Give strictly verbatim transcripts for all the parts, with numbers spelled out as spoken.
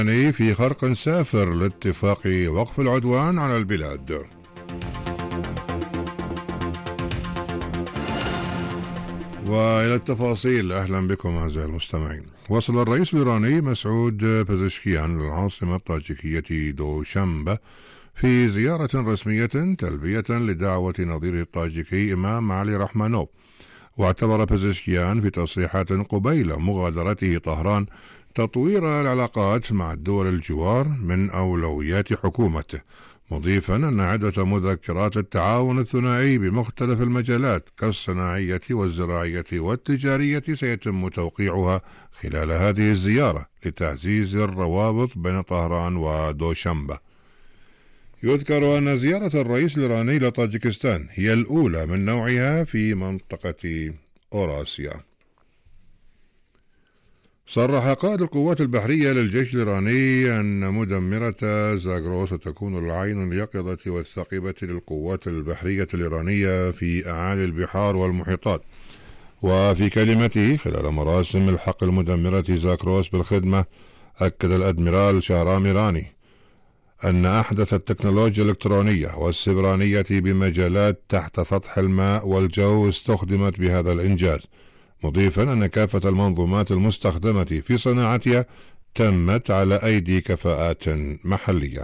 في خرق سافر لاتفاق وقف العدوان على البلاد. وإلى التفاصيل، أهلا بكم أعزائي المستمعين. وصل الرئيس الإيراني مسعود بزشكيان للعاصمة الطاجيكية دوشنبه في زيارة رسمية تلبية لدعوة نظيره الطاجيكي إمام علي رحمانوف. واعتبر بزشكيان في تصريحات قبيل مغادرته طهران تطوير العلاقات مع الدول الجوار من أولويات حكومته، مضيفا أن عدة مذكرات التعاون الثنائي بمختلف المجالات كالصناعية والزراعية والتجارية سيتم توقيعها خلال هذه الزيارة لتعزيز الروابط بين طهران ودوشنبه. يذكر أن زيارة الرئيس الإيراني لطاجكستان هي الأولى من نوعها في منطقة أوراسيا. صرح قائد القوات البحرية للجيش الإيراني أن مدمرة زاغروس ستكون العين اليقظة والثاقبة للقوات البحرية الإيرانية في أعالي البحار والمحيطات. وفي كلمته خلال مراسم الحق المدمرة زاغروس بالخدمة، أكد الأدميرال شهرام إيراني أن أحدث التكنولوجيا الإلكترونية والسبرانية بمجالات تحت سطح الماء والجو استخدمت بهذا الإنجاز، مضيفا أن كافة المنظومات المستخدمة في صناعتها تمت على أيدي كفاءات محلية.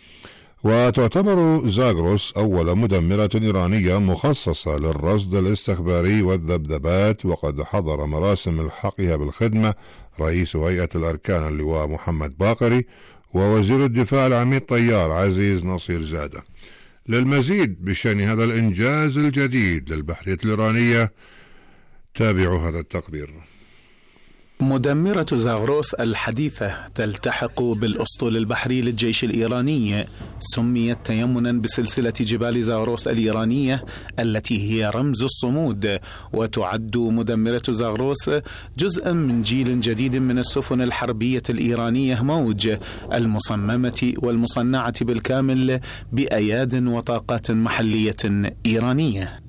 وتعتبر زاغروس أول مدمرة إيرانية مخصصة للرصد الاستخباري والذبذبات، وقد حضر مراسم الحقها بالخدمة رئيس هيئة الأركان اللواء محمد باقري ووزير الدفاع العميد طيار عزيز نصير زادة. للمزيد بشأن هذا الإنجاز الجديد للبحرية الإيرانية تابعوا هذا التقرير. مدمرة زاغروس الحديثة تلتحق بالأسطول البحري للجيش الإيراني، سميت تيمنا بسلسلة جبال زاغروس الإيرانية التي هي رمز الصمود، وتعد مدمرة زاغروس جزءا من جيل جديد من السفن الحربية الإيرانية موج المصممة والمصنعة بالكامل بأياد وطاقات محلية إيرانية.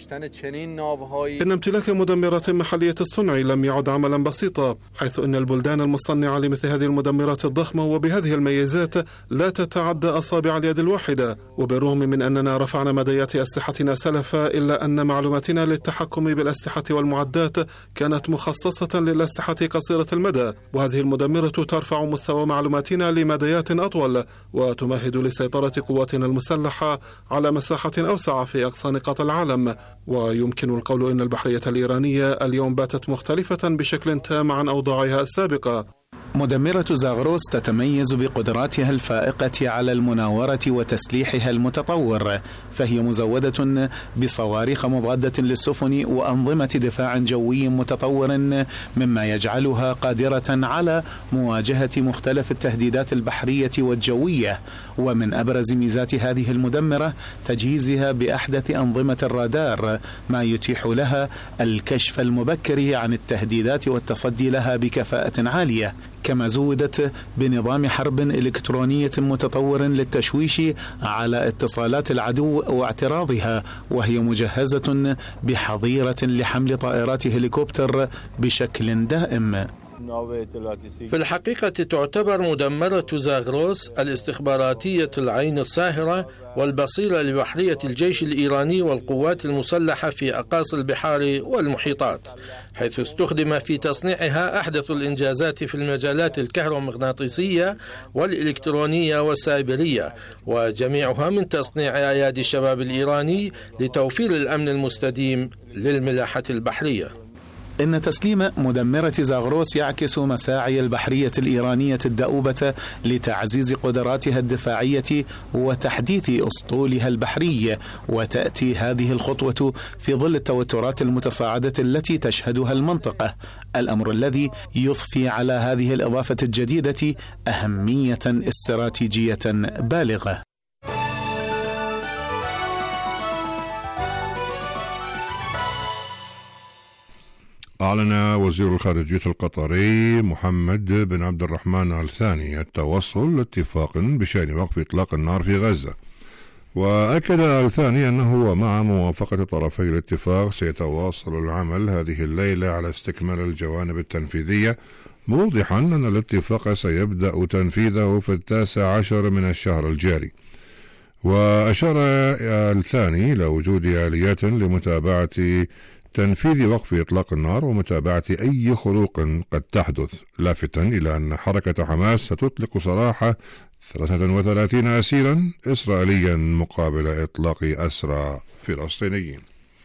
إن امتلاك مدمرات محلية الصنع لم يعد عملا بسيطا، حيث أن البلدان المصنعة لمثل هذه المدمرات الضخمة وبهذه الميزات لا تتعدى أصابع اليد الواحدة. وبالرغم من أننا رفعنا مديات أسلحتنا سلفا، إلا أن معلوماتنا للتحكم بالأسلحة والمعدات كانت مخصصة للأسلحة قصيرة المدى، وهذه المدمرة ترفع مستوى معلوماتنا لمديات أطول وتمهد لسيطرة قواتنا المسلحة على مساحة أوسع في أقصى نقاط العالم. ويمكن القول إن البحرية الإيرانية اليوم باتت مختلفة بشكل تام عن أوضاعها السابقة. مدمرة زاغروس تتميز بقدراتها الفائقة على المناورة وتسليحها المتطور، فهي مزودة بصواريخ مضادة للسفن وأنظمة دفاع جوي متطور، مما يجعلها قادرة على مواجهة مختلف التهديدات البحرية والجوية. ومن أبرز ميزات هذه المدمرة تجهيزها بأحدث أنظمة الرادار، ما يتيح لها الكشف المبكر عن التهديدات والتصدي لها بكفاءة عالية. كما زودت بنظام حرب إلكترونية متطور للتشويش على اتصالات العدو واعتراضها، وهي مجهزة بحظيرة لحمل طائرات هليكوبتر بشكل دائم. في الحقيقة تعتبر مدمرة زاغروس الاستخباراتية العين الساهرة والبصيرة لبحرية الجيش الإيراني والقوات المسلحة في أقاصي البحار والمحيطات، حيث استخدم في تصنيعها أحدث الإنجازات في المجالات الكهرومغناطيسية والإلكترونية والسايبرية، وجميعها من تصنيع أيادي الشباب الإيراني لتوفير الأمن المستديم للملاحة البحرية. إن تسليم مدمرة زاغروس يعكس مساعي البحرية الإيرانية الدؤوبة لتعزيز قدراتها الدفاعية وتحديث أسطولها البحري، وتأتي هذه الخطوة في ظل التوترات المتصاعدة التي تشهدها المنطقة، الأمر الذي يضفي على هذه الإضافة الجديدة أهمية استراتيجية بالغة. أعلن وزير الخارجية القطري محمد بن عبد الرحمن آل ثاني التوصل لاتفاق بشأن وقف إطلاق النار في غزة. وأكد آل ثاني أنه ومع موافقة طرفي الاتفاق سيتواصل العمل هذه الليلة على استكمال الجوانب التنفيذية موضحا أن الاتفاق سيبدأ تنفيذه في التاسع عشر من الشهر الجاري. وأشار الثاني إلى وجود آليات لمتابعة تنفيذ وقف إطلاق النار ومتابعة أي خروق قد تحدث، لافتا إلى أن حركة حماس ستطلق سراح ثلاثة وثلاثين أسيرا إسرائيليا مقابل إطلاق أسرى فلسطينيين.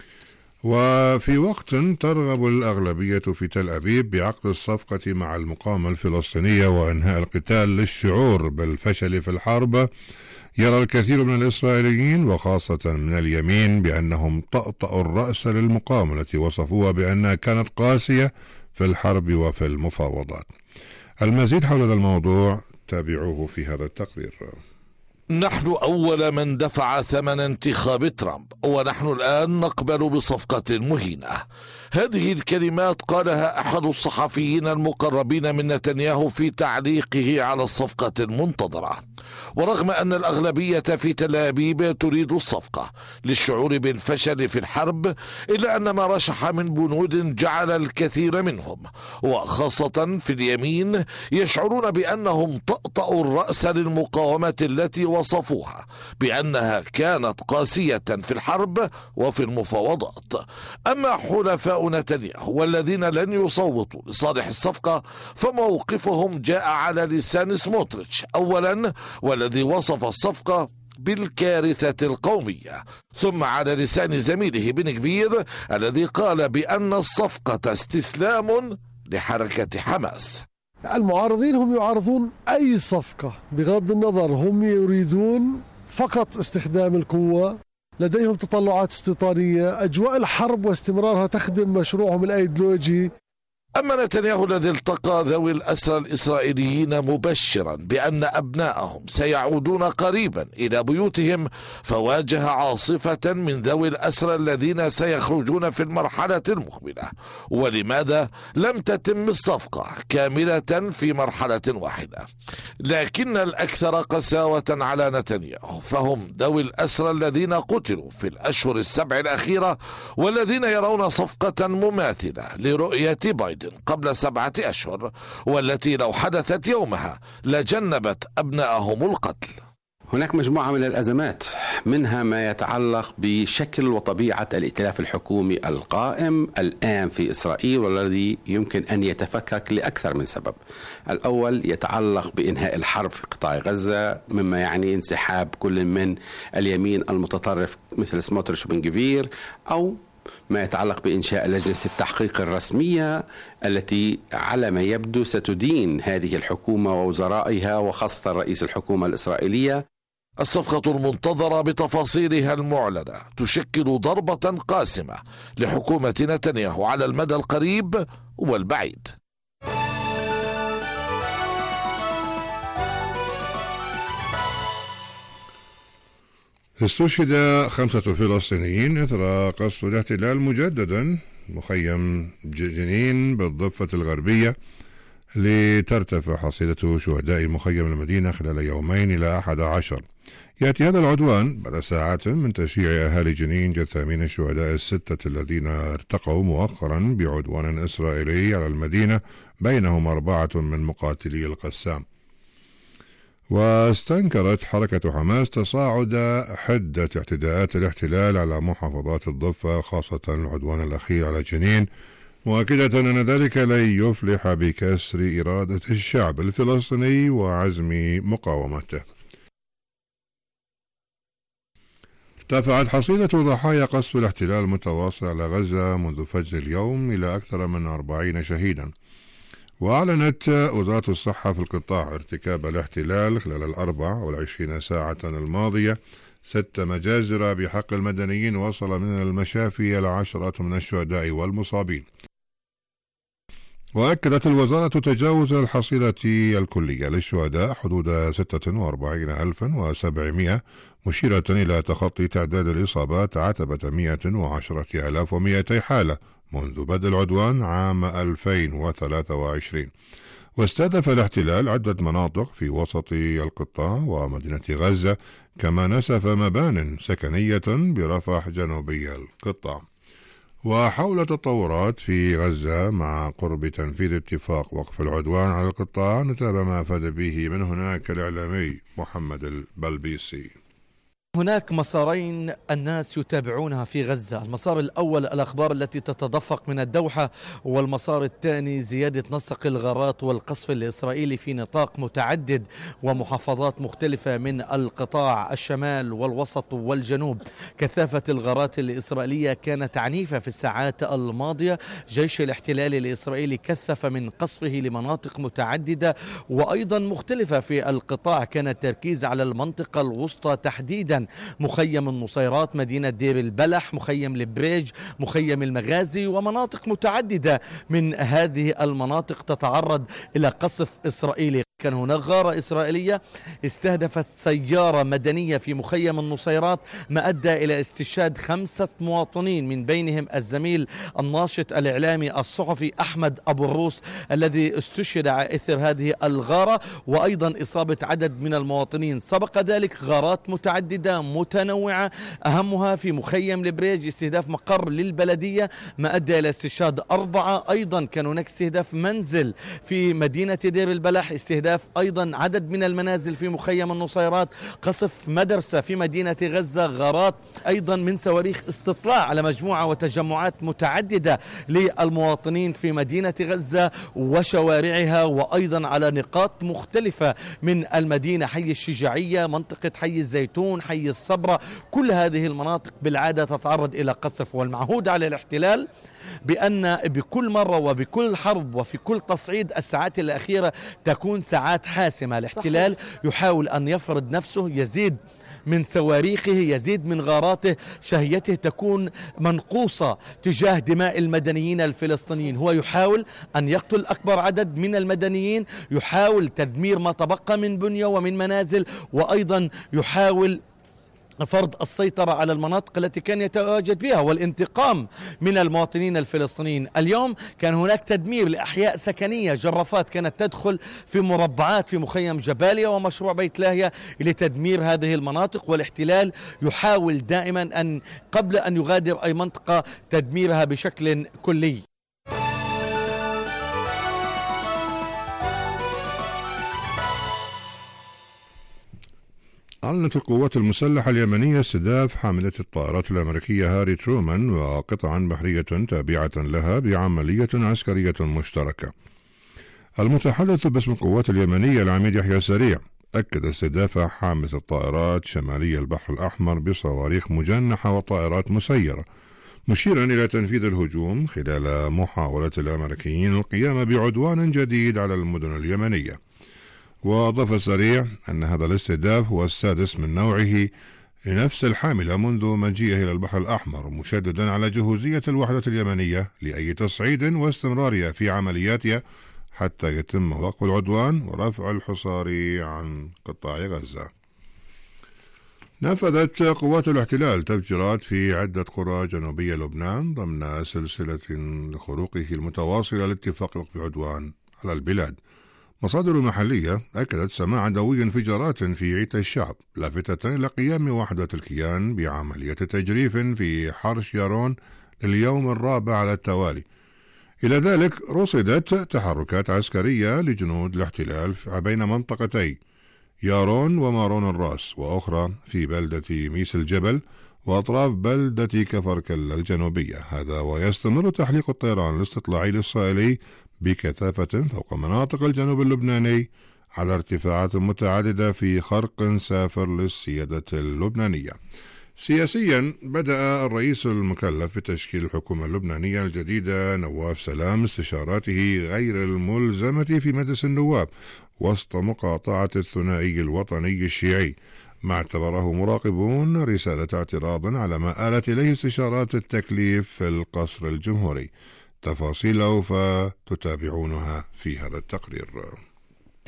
وفي وقت ترغب الأغلبية في تل أبيب بعقد الصفقة مع المقاومة الفلسطينية وإنهاء القتال للشعور بالفشل في الحرب، يرى الكثير من الإسرائيليين وخاصة من اليمين بأنهم طأطأوا الرأس للمقاومة التي وصفوها بأنها كانت قاسية في الحرب وفي المفاوضات. المزيد حول هذا الموضوع تابعوه في هذا التقرير. نحن أول من دفع ثمن انتخاب ترامب، ونحن الآن نقبل بصفقة مهينة. هذه الكلمات قالها أحد الصحفيين المقربين من نتنياهو في تعليقه على الصفقة المنتظرة. ورغم أن الأغلبية في تل أبيب تريد الصفقة للشعور بالفشل في الحرب، إلا أن ما رشح من بنود جعل الكثير منهم وخاصة في اليمين يشعرون بأنهم طأطأوا الرأس للمقاومة التي وصفوها بأنها كانت قاسية في الحرب وفي المفاوضات. أما حلفاء نتنياهو والذين لن يصوتوا لصالح الصفقة فموقفهم جاء على لسان سموتريتش أولا، والذي وصف الصفقة بالكارثة القومية، ثم على لسان زميله بن كبير الذي قال بأن الصفقة استسلام لحركة حماس. المعارضين هم يعارضون أي صفقة بغض النظر، هم يريدون فقط استخدام القوة، لديهم تطلعات استيطانية، أجواء الحرب واستمرارها تخدم مشروعهم الأيديولوجي. أما نتنياهو الذي التقى ذوي الأسرى الإسرائيليين مبشرا بأن أبنائهم سيعودون قريبا إلى بيوتهم، فواجه عاصفة من ذوي الأسرى الذين سيخرجون في المرحلة المقبلة. ولماذا لم تتم الصفقة كاملة في مرحلة واحدة؟ لكن الأكثر قساوة على نتنياهو فهم ذوي الأسرى الذين قتلوا في الأشهر السبع الأخيرة، والذين يرون صفقة مماثلة لرؤية بايدن قبل سبعة أشهر، والتي لو حدثت يومها لجنبت أبنائهم القتل. هناك مجموعة من الأزمات، منها ما يتعلق بشكل وطبيعة الائتلاف الحكومي القائم الآن في إسرائيل، والذي يمكن أن يتفكك لأكثر من سبب. الأول يتعلق بإنهاء الحرب في قطاع غزة، مما يعني انسحاب كل من اليمين المتطرف مثل سموتريتش وبن كفير، أو ما يتعلق بإنشاء لجنة التحقيق الرسمية التي على ما يبدو ستدين هذه الحكومة ووزرائها وخاصة رئيس الحكومة الإسرائيلية. الصفقة المنتظرة بتفاصيلها المعلنة تشكل ضربة قاسمة لحكومة نتنياهو على المدى القريب والبعيد. استشهد خمسة فلسطينيين إثر قصف الاحتلال مجددا مخيم جنين بالضفة الغربية، لترتفع حصيلة شهداء مخيم المدينة خلال يومين إلى أحد عشر. يأتي هذا العدوان بعد ساعات من تشييع أهالي جنين جثامين الشهداء الستة الذين ارتقوا مؤخرا بعدوان إسرائيلي على المدينة، بينهم أربعة من مقاتلي القسام. واستنكرت حركة حماس تصاعد حدة اعتداءات الاحتلال على محافظات الضفة، خاصة العدوان الأخير على جنين، مؤكدة أن ذلك لن يفلح بكسر إرادة الشعب الفلسطيني وعزم مقاومته. ارتفعت حصيلة ضحايا قصف الاحتلال المتواصل على غزة منذ فجر اليوم إلى أكثر من أربعين شهيدا. وأعلنت وزارة الصحة في القطاع ارتكاب الاحتلال خلال الأربع والعشرين ساعة الماضية ست مجازر بحق المدنيين، وصل من المشافي إلى عشرات من الشهداء والمصابين. وأكدت الوزارة تجاوز الحصيلة الكلية للشهداء حدود ستة وأربعين ألفا وسبعمائة، مشيرة إلى تخطي تعداد الإصابات عتبة مئة وعشرة آلاف ومئتي حالة منذ بدء العدوان عام ألفين وثلاثة وعشرين. واستهدف الاحتلال عدة مناطق في وسط القطاع ومدينة غزة، كما نسف مبان سكنية برفح جنوبي القطاع. وحول تطورات في غزة مع قرب تنفيذ اتفاق وقف العدوان على القطاع نتابع ما أفاد به من هناك الإعلامي محمد البلبيسي. هناك مسارين الناس يتابعونها في غزة. المسار الأول الأخبار التي تتدفق من الدوحة، والمسار الثاني زيادة نسق الغارات والقصف الإسرائيلي في نطاق متعدد ومحافظات مختلفة من القطاع الشمال والوسط والجنوب. كثافة الغارات الإسرائيلية كانت عنيفة في الساعات الماضية. جيش الاحتلال الإسرائيلي كثف من قصفه لمناطق متعددة وأيضا مختلفة في القطاع. كان التركيز على المنطقة الوسطى تحديدا، مخيم النصيرات، مدينة دير البلح، مخيم البريج، مخيم المغازي، ومناطق متعددة من هذه المناطق تتعرض إلى قصف إسرائيلي. كان هناك غارة إسرائيلية استهدفت سيارة مدنية في مخيم النصيرات، ما أدى إلى استشهاد خمسة مواطنين، من بينهم الزميل الناشط الإعلامي الصحفي أحمد أبو الروس الذي استشهد على إثر هذه الغارة، وأيضا إصابة عدد من المواطنين. سبق ذلك غارات متعددة متنوعة، أهمها في مخيم البريج استهداف مقر للبلدية ما أدى إلى استشهاد أربعة. أيضا كان هناك استهداف منزل في مدينة دير البلح، استهداف أيضا عدد من المنازل في مخيم النصيرات، قصف مدرسة في مدينة غزة، غارات أيضا من صواريخ استطلاع على مجموعة وتجمعات متعددة للمواطنين في مدينة غزة وشوارعها، وأيضا على نقاط مختلفة من المدينة، حي الشجاعية، منطقة حي الزيتون، حي الصبرة. كل هذه المناطق بالعادة تتعرض إلى قصف. والمعهود على الاحتلال بأن بكل مرة وبكل حرب وفي كل تصعيد الساعات الأخيرة تكون ساعات حاسمة. الاحتلال يحاول أن يفرض نفسه، يزيد من صواريخه، يزيد من غاراته، شهيته تكون منقوصة تجاه دماء المدنيين الفلسطينيين. هو يحاول أن يقتل أكبر عدد من المدنيين، يحاول تدمير ما تبقى من بنية ومن منازل، وأيضا يحاول فرض السيطرة على المناطق التي كان يتواجد بها والانتقام من المواطنين الفلسطينيين. اليوم كان هناك تدمير لأحياء سكنية، جرافات كانت تدخل في مربعات في مخيم جباليا ومشروع بيت لاهيا لتدمير هذه المناطق. والاحتلال يحاول دائما أن قبل أن يغادر أي منطقة تدميرها بشكل كلي. أعلنت القوات المسلحة اليمنية استهداف حاملة الطائرات الأمريكية هاري ترومان وقطعا بحرية تابعة لها بعملية عسكرية مشتركة. المتحدث باسم القوات اليمنية العميد يحيى سريع أكد استهداف حاملة الطائرات شمالي البحر الأحمر بصواريخ مجنحة وطائرات مسيرة، مشيرا إلى تنفيذ الهجوم خلال محاولة الأمريكيين القيام بعدوان جديد على المدن اليمنية. وأضاف سريع أن هذا الاستهداف هو السادس من نوعه لنفس الحاملة منذ مجيئه إلى البحر الأحمر، مشددا على جهوزية الوحدة اليمنية لأي تصعيد واستمرارها في عملياتها حتى يتم وقف العدوان ورفع الحصار عن قطاع غزة. نفذت قوات الاحتلال تفجيرات في عدة قرى جنوبية لبنان ضمن سلسلة لخروقه المتواصلة لاتفاق وقف العدوان على البلاد. مصادر محلية أكدت سماع دوي انفجارات في عيت الشعب، لافتة إلى قيام وحدة الكيان بعملية تجريف في حرش يارون لليوم الرابع على التوالي. إلى ذلك رصدت تحركات عسكرية لجنود الاحتلال بين منطقتي يارون ومارون الراس، وأخرى في بلدة ميس الجبل وأطراف بلدة كفركل الجنوبية. هذا ويستمر تحليق الطيران الاستطلاعي الإسرائيلي بكثافة فوق مناطق الجنوب اللبناني على ارتفاعات متعددة في خرق سافر للسيادة اللبنانية. سياسيا، بدأ الرئيس المكلف بتشكيل الحكومة اللبنانية الجديدة نواف سلام استشاراته غير الملزمة في مجلس النواب وسط مقاطعة الثنائي الوطني الشيعي، ما اعتبره مراقبون رسالة اعتراض على ما آلت إليه استشارات التكليف في القصر الجمهوري. تفاصيله فتتابعونها في هذا التقرير.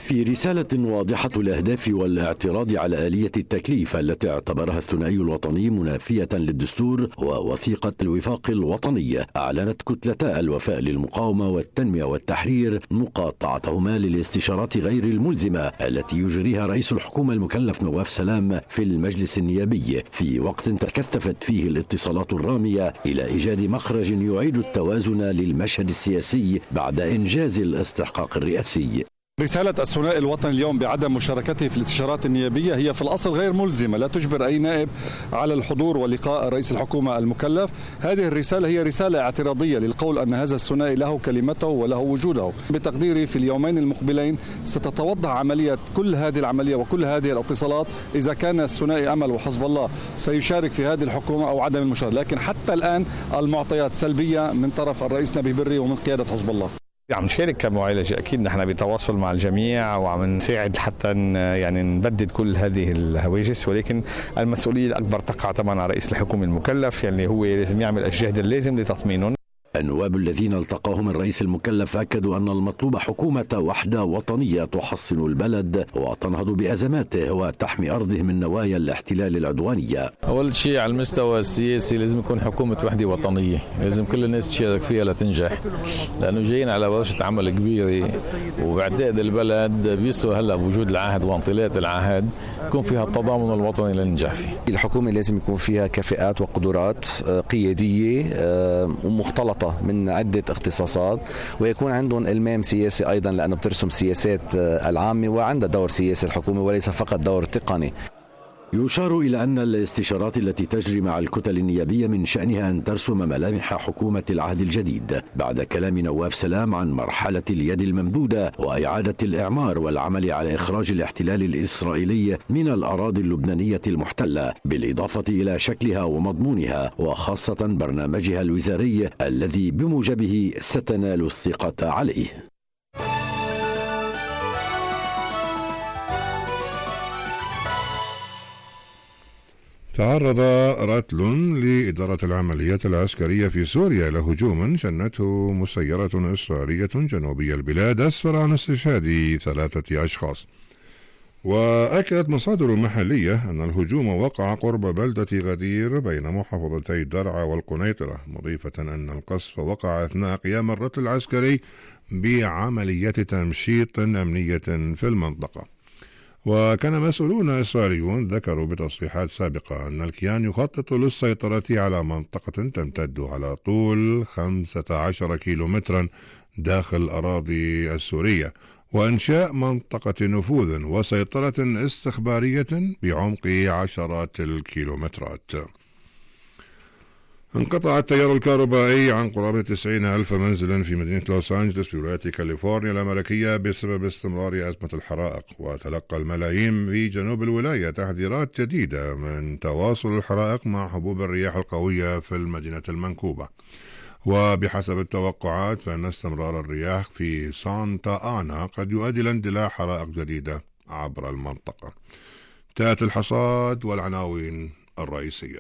في رسالة واضحة الأهداف والاعتراض على آلية التكليف التي اعتبرها الثنائي الوطني منافية للدستور ووثيقة الوفاق الوطني، أعلنت كتلتا الوفاء للمقاومة والتنمية والتحرير مقاطعتهما للاستشارات غير الملزمة التي يجريها رئيس الحكومة المكلف نواف سلام في المجلس النيابي، في وقت تكثفت فيه الاتصالات الرامية إلى إيجاد مخرج يعيد التوازن للمشهد السياسي بعد إنجاز الاستحقاق الرئاسي. رسالة الثنائي الوطني اليوم بعدم مشاركته في الاستشارات النيابية هي في الأصل غير ملزمة، لا تجبر أي نائب على الحضور ولقاء رئيس الحكومة المكلف. هذه الرسالة هي رسالة اعتراضية للقول أن هذا الثنائي له كلمته وله وجوده. بتقديري في اليومين المقبلين ستتوضح عملية كل هذه العملية وكل هذه الاتصالات إذا كان الثنائي أمل وحزب الله سيشارك في هذه الحكومة أو عدم المشاركة، لكن حتى الآن المعطيات سلبية من طرف الرئيس نبيه بري ومن قيادة حزب الله. عم نشارك كمعالجة، أكيد نحن بتواصل مع الجميع وعم نساعد حتى يعني نبدد كل هذه الهواجس، ولكن المسؤولية الأكبر تقع طبعا على رئيس الحكومة المكلف، يعني هو لازم يعمل الجهد اللازم لتطمينهم. النواب الذين التقاهم الرئيس المكلف أكدوا أن المطلوب حكومة وحدة وطنية تحصن البلد وتنهض بأزماته وتحمي أرضه من نوايا الاحتلال العدوانية. أول شيء على المستوى السياسي لازم يكون حكومة وحدة وطنية، لازم كل الناس تشارك فيها لتنجح، لأنه جايين على ورشة عمل كبيرة وبعتقد البلد بيسوى هلا بوجود العهد وانطلاق العهد يكون فيها التضامن الوطني لننجح فيه. الحكومة لازم يكون فيها كفاءات وقدرات قيادية ومختلطة من عدة اختصاصات، ويكون عندهم المام سياسي أيضا لأنه بترسم سياسات العامة وعندها دور سياسي الحكومة وليس فقط دور تقني. يشار إلى أن الاستشارات التي تجري مع الكتل النيابية من شأنها أن ترسم ملامح حكومة العهد الجديد بعد كلام نواف سلام عن مرحلة اليد الممدودة وإعادة الإعمار والعمل على إخراج الاحتلال الإسرائيلي من الأراضي اللبنانية المحتلة، بالإضافة إلى شكلها ومضمونها وخاصة برنامجها الوزاري الذي بموجبه ستنال الثقة عليه. تعرض رتل لإدارة العمليات العسكرية في سوريا إلى هجوم شنته مسيرة إسرائيلية جنوبي البلاد أسفر عن استشهاد ثلاثة أشخاص. وأكدت مصادر محلية أن الهجوم وقع قرب بلدة غدير بين محافظتي درعا والقنيطرة، مضيفة أن القصف وقع أثناء قيام الرتل العسكري بعملية تمشيط أمنية في المنطقة. وكان مسؤولون إسرائيليون ذكروا بتصريحات سابقة أن الكيان يخطط للسيطرة على منطقة تمتد على طول خمسة عشر كيلومترا داخل الأراضي السورية، وإنشاء منطقة نفوذ وسيطرة استخبارية بعمق عشرات الكيلومترات. انقطع التيار الكهربائي عن قرابة تسعين ألف منزل في مدينة لوس أنجلوس بولاية كاليفورنيا الأمريكية بسبب استمرار أزمة الحرائق، وتلقى الملايين في جنوب الولاية تحذيرات جديدة من تواصل الحرائق مع هبوب الرياح القوية في المدينة المنكوبة. وبحسب التوقعات فإن استمرار الرياح في سانتا آنا قد يؤدي لاندلاع حرائق جديدة عبر المنطقة. تأتي الحصاد والعناوين الرئيسية.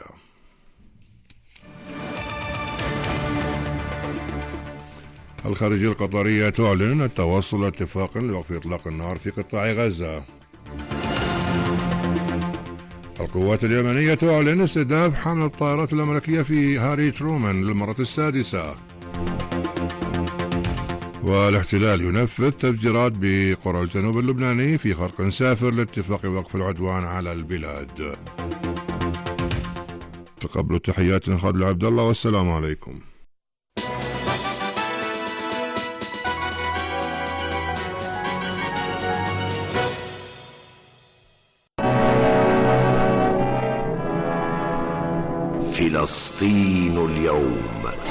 الخارجية القطرية تعلن التوصل لاتفاق لوقف إطلاق النار في قطاع غزة. القوات اليمنية تعلن استهداف حملة الطائرات الأمريكية في هاري ترومان للمرة السادسة. والاحتلال ينفذ تفجيرات بقرى الجنوب اللبناني في خرق سافر لاتفاق وقف العدوان على البلاد. تقبلوا التحيات من خالد عبد الله والسلام عليكم. فلسطين اليوم.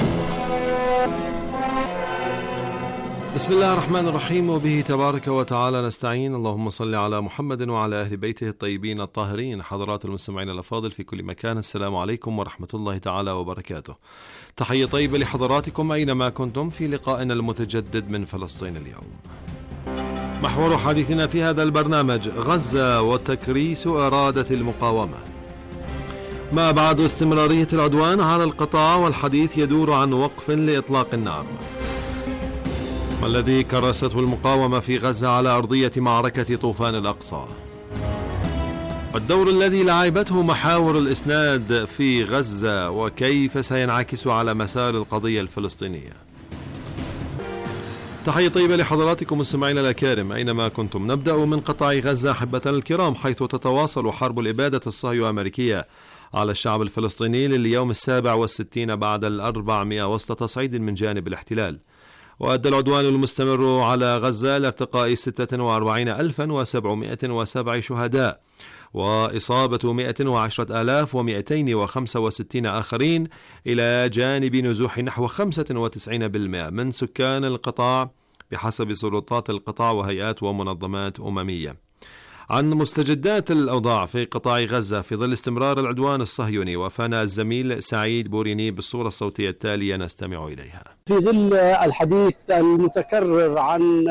بسم الله الرحمن الرحيم، وبه تبارك وتعالى نستعين. اللهم صل على محمد وعلى أهل بيته الطيبين الطاهرين. حضرات المستمعين الأفاضل في كل مكان، السلام عليكم ورحمة الله تعالى وبركاته. تحية طيبة لحضراتكم أينما كنتم في لقائنا المتجدد من فلسطين اليوم. محور حديثنا في هذا البرنامج: غزة وتكريس إرادة المقاومة. ما بعد استمرارية العدوان على القطاع والحديث يدور عن وقف لإطلاق النار. ما الذي كرسته المقاومة في غزة على أرضية معركة طوفان الأقصى؟ الدور الذي لعبته محاور الإسناد في غزة وكيف سينعكس على مسار القضية الفلسطينية. تحية طيبة لحضراتكم مستمعينا الأكارم أينما كنتم. نبدأ من قطاع غزة أحبتنا الكرام، حيث تتواصل حرب الإبادة الصهيونية الأمريكية على الشعب الفلسطيني لليوم السابع والستين بعد الأربعمائة وسط تصعيد من جانب الاحتلال. وأدى العدوان المستمر على غزة لارتقاء ستة وأربعين ألفا وسبعمائة وسبعة شهداء وإصابة مائة وعشرة آلاف ومائتين وخمسة وستين آخرين، إلى جانب نزوح نحو خمسة وتسعين بالمئة من سكان القطاع بحسب سلطات القطاع وهيئات ومنظمات أممية. عن مستجدات الأوضاع في قطاع غزة في ظل استمرار العدوان الصهيوني وفانا الزميل سعيد بوريني بالصورة الصوتية التالية نستمع إليها. في ظل الحديث المتكرر عن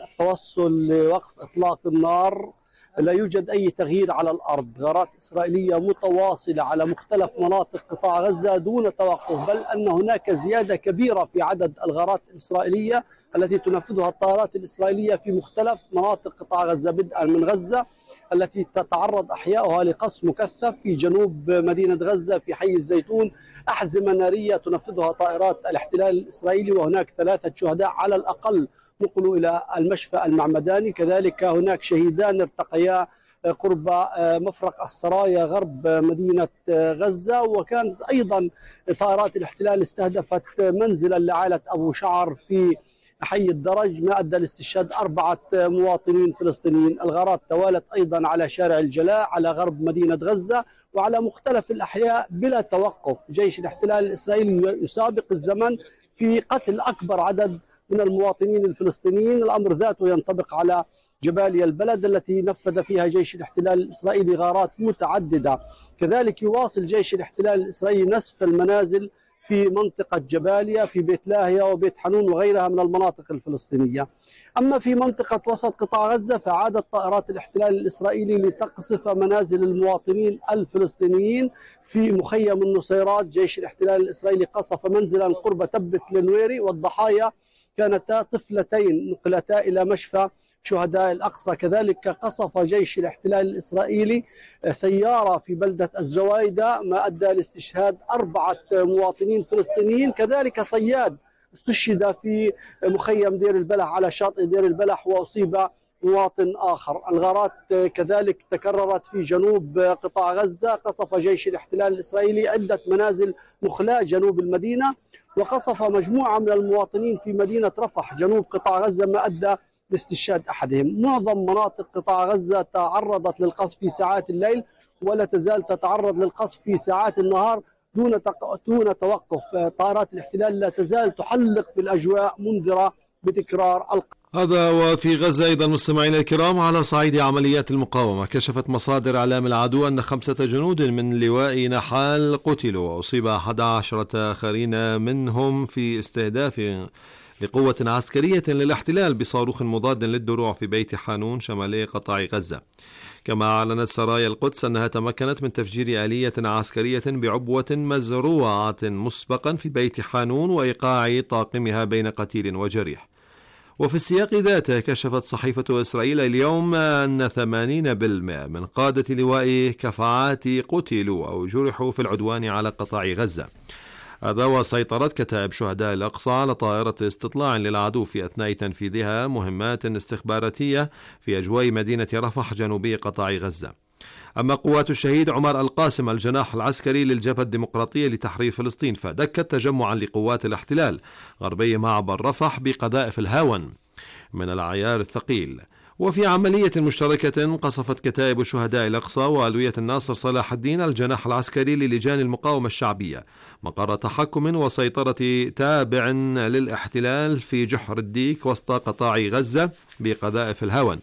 التوصل لوقف إطلاق النار، لا يوجد أي تغيير على الأرض. غارات إسرائيلية متواصلة على مختلف مناطق قطاع غزة دون توقف، بل أن هناك زيادة كبيرة في عدد الغارات الإسرائيلية التي تنفذها الطائرات الإسرائيلية في مختلف مناطق قطاع غزة، بدءا من غزة التي تتعرض أحياؤها لقصف مكثف في جنوب مدينة غزة في حي الزيتون، أحزمة نارية تنفذها طائرات الاحتلال الإسرائيلي وهناك ثلاثة شهداء على الأقل نقلوا إلى المشفى المعمداني. كذلك هناك شهيدان ارتقيا قرب مفرق السرايا غرب مدينة غزة. وكانت أيضا طائرات الاحتلال استهدفت منزلا لعائلة أبو شعر في حي الدرج، ما أدى لاستشهاد أربعة مواطنين فلسطينيين. الغارات توالت أيضا على شارع الجلاء على غرب مدينة غزة وعلى مختلف الأحياء بلا توقف. جيش الاحتلال الإسرائيلي يسابق الزمن في قتل أكبر عدد من المواطنين الفلسطينيين. الأمر ذاته ينطبق على جباليا البلد التي نفذ فيها جيش الاحتلال الإسرائيلي غارات متعددة. كذلك يواصل جيش الاحتلال الإسرائيلي نسف المنازل في منطقة جباليا في بيت لاهيا وبيت حنون وغيرها من المناطق الفلسطينية. أما في منطقة وسط قطاع غزة فعادت طائرات الاحتلال الإسرائيلي لتقصف منازل المواطنين الفلسطينيين في مخيم النصيرات. جيش الاحتلال الإسرائيلي قصف منزلا قرب تبت النويري والضحايا كانتا طفلتين نقلتا إلى مشفى شهداء الأقصى. كذلك قصف جيش الاحتلال الإسرائيلي سيارة في بلدة الزوايدة ما أدى لاستشهاد أربعة مواطنين فلسطينيين. كذلك صياد استشهد في مخيم دير البلح على شاطئ دير البلح وأصيب مواطن آخر. الغارات كذلك تكررت في جنوب قطاع غزة، قصف جيش الاحتلال الإسرائيلي عدة منازل مخلاة جنوب المدينة وقصف مجموعة من المواطنين في مدينة رفح جنوب قطاع غزة ما أدى لاستشهاد أحدهم. معظم مناطق قطاع غزة تعرضت للقصف في ساعات الليل ولا تزال تتعرض للقصف في ساعات النهار دون دون توقف. طائرات الاحتلال لا تزال تحلق في الأجواء منذرة بتكرار القصف. هذا وفي غزة أيضا مستمعينا الكرام. على صعيد عمليات المقاومة، كشفت مصادر إعلام العدو أن خمسة جنود من لواء نحال قتلوا وأصيب أحد عشرة آخرين منهم في استهداف لقوة عسكرية للاحتلال بصاروخ مضاد للدروع في بيت حانون شمالي قطاع غزة. كما أعلنت سرايا القدس أنها تمكنت من تفجير آلية عسكرية بعبوة مزروعة مسبقا في بيت حانون وإيقاع طاقمها بين قتيل وجريح. وفي السياق ذاته كشفت صحيفة إسرائيل اليوم أن ثمانين بالمئة من قادة لواء كفاعات قتلوا أو جرحوا في العدوان على قطاع غزة. هذا وسيطرت كتائب شهداء الأقصى على طائرة استطلاع للعدو في أثناء تنفيذها مهمات استخباراتية في أجواء مدينة رفح جنوبي قطاع غزة. أما قوات الشهيد عمر القاسم الجناح العسكري للجبهة الديمقراطية لتحرير فلسطين فدكت تجمعا لقوات الاحتلال غربي معبر رفح بقذائف الهاون من العيار الثقيل. وفي عملية مشتركة قصفت كتائب شهداء الأقصى وألوية الناصر صلاح الدين الجناح العسكري للجان المقاومة الشعبية مقر تحكم وسيطرة تابع للاحتلال في جحر الديك وسط قطاع غزة بقذائف الهاون.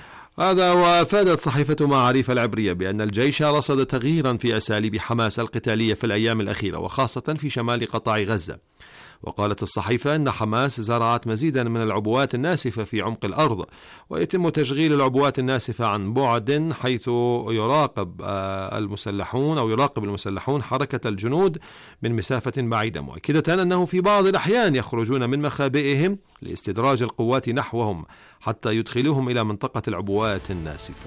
هذا وافادت صحيفة معاريف العبرية بأن الجيش رصد تغييرا في أساليب حماس القتالية في الأيام الأخيرة وخاصة في شمال قطاع غزة. وقالت الصحيفة أن حماس زرعت مزيدا من العبوات الناسفة في عمق الأرض، ويتم تشغيل العبوات الناسفة عن بعد، حيث يراقب المسلحون أو يراقب المسلحون حركة الجنود من مسافة بعيدة، مؤكدة أنه في بعض الأحيان يخرجون من مخابئهم لاستدراج القوات نحوهم حتى يدخلوهم إلى منطقة العبوات الناسفة.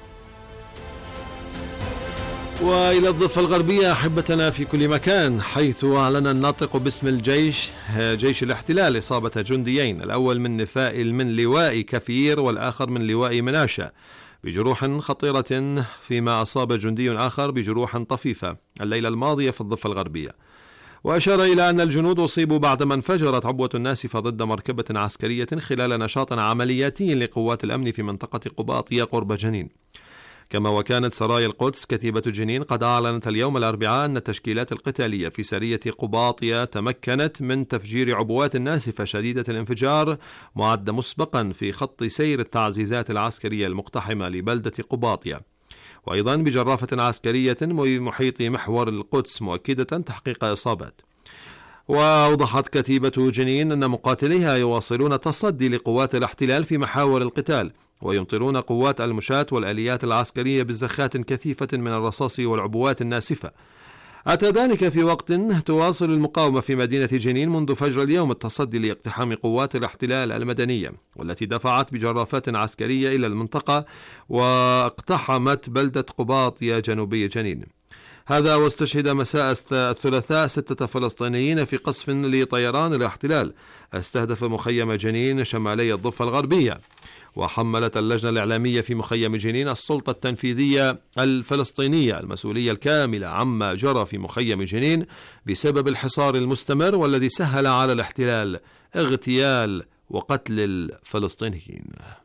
وإلى الضفة الغربية أحبتنا في كل مكان، حيث أعلن الناطق باسم الجيش جيش الاحتلال إصابة جنديين، الأول من نفاء من لواء كفير والآخر من لواء مناشة بجروح خطيرة، فيما أصاب جندي آخر بجروح طفيفة الليلة الماضية في الضفة الغربية. وأشار إلى أن الجنود أصيبوا بعدما انفجرت عبوة ناسفة ضد مركبة عسكرية خلال نشاط عملياتي لقوات الأمن في منطقة قباطية قرب جنين. كما وكانت سرايا القدس كتيبة جنين قد أعلنت اليوم الأربعاء أن التشكيلات القتالية في سرية قباطية تمكنت من تفجير عبوات ناسفة شديدة الانفجار معدة مسبقا في خط سير التعزيزات العسكرية المقتحمة لبلدة قباطية، وأيضا بجرافة عسكرية محيط محور القدس، مؤكدة تحقيق إصابات. وأوضحت كتيبة جنين أن مقاتليها يواصلون التصدي لقوات الاحتلال في محاور القتال، ويمطرون قوات المشاة والآليات العسكرية بزخات كثيفة من الرصاص والعبوات الناسفة. أتى ذلك في وقت تواصل المقاومة في مدينة جنين منذ فجر اليوم التصدي لاقتحام قوات الاحتلال المدنية، والتي دفعت بجرافات عسكرية إلى المنطقة واقتحمت بلدة قباطية جنوبي جنين. هذا واستشهد مساء الثلاثاء ستة فلسطينيين في قصف لطيران الاحتلال استهدف مخيم جنين شمالي الضفة الغربية. وحملت اللجنة الإعلامية في مخيم جنين السلطة التنفيذية الفلسطينية المسؤولية الكاملة عما جرى في مخيم جنين بسبب الحصار المستمر والذي سهل على الاحتلال اغتيال وقتل الفلسطينيين.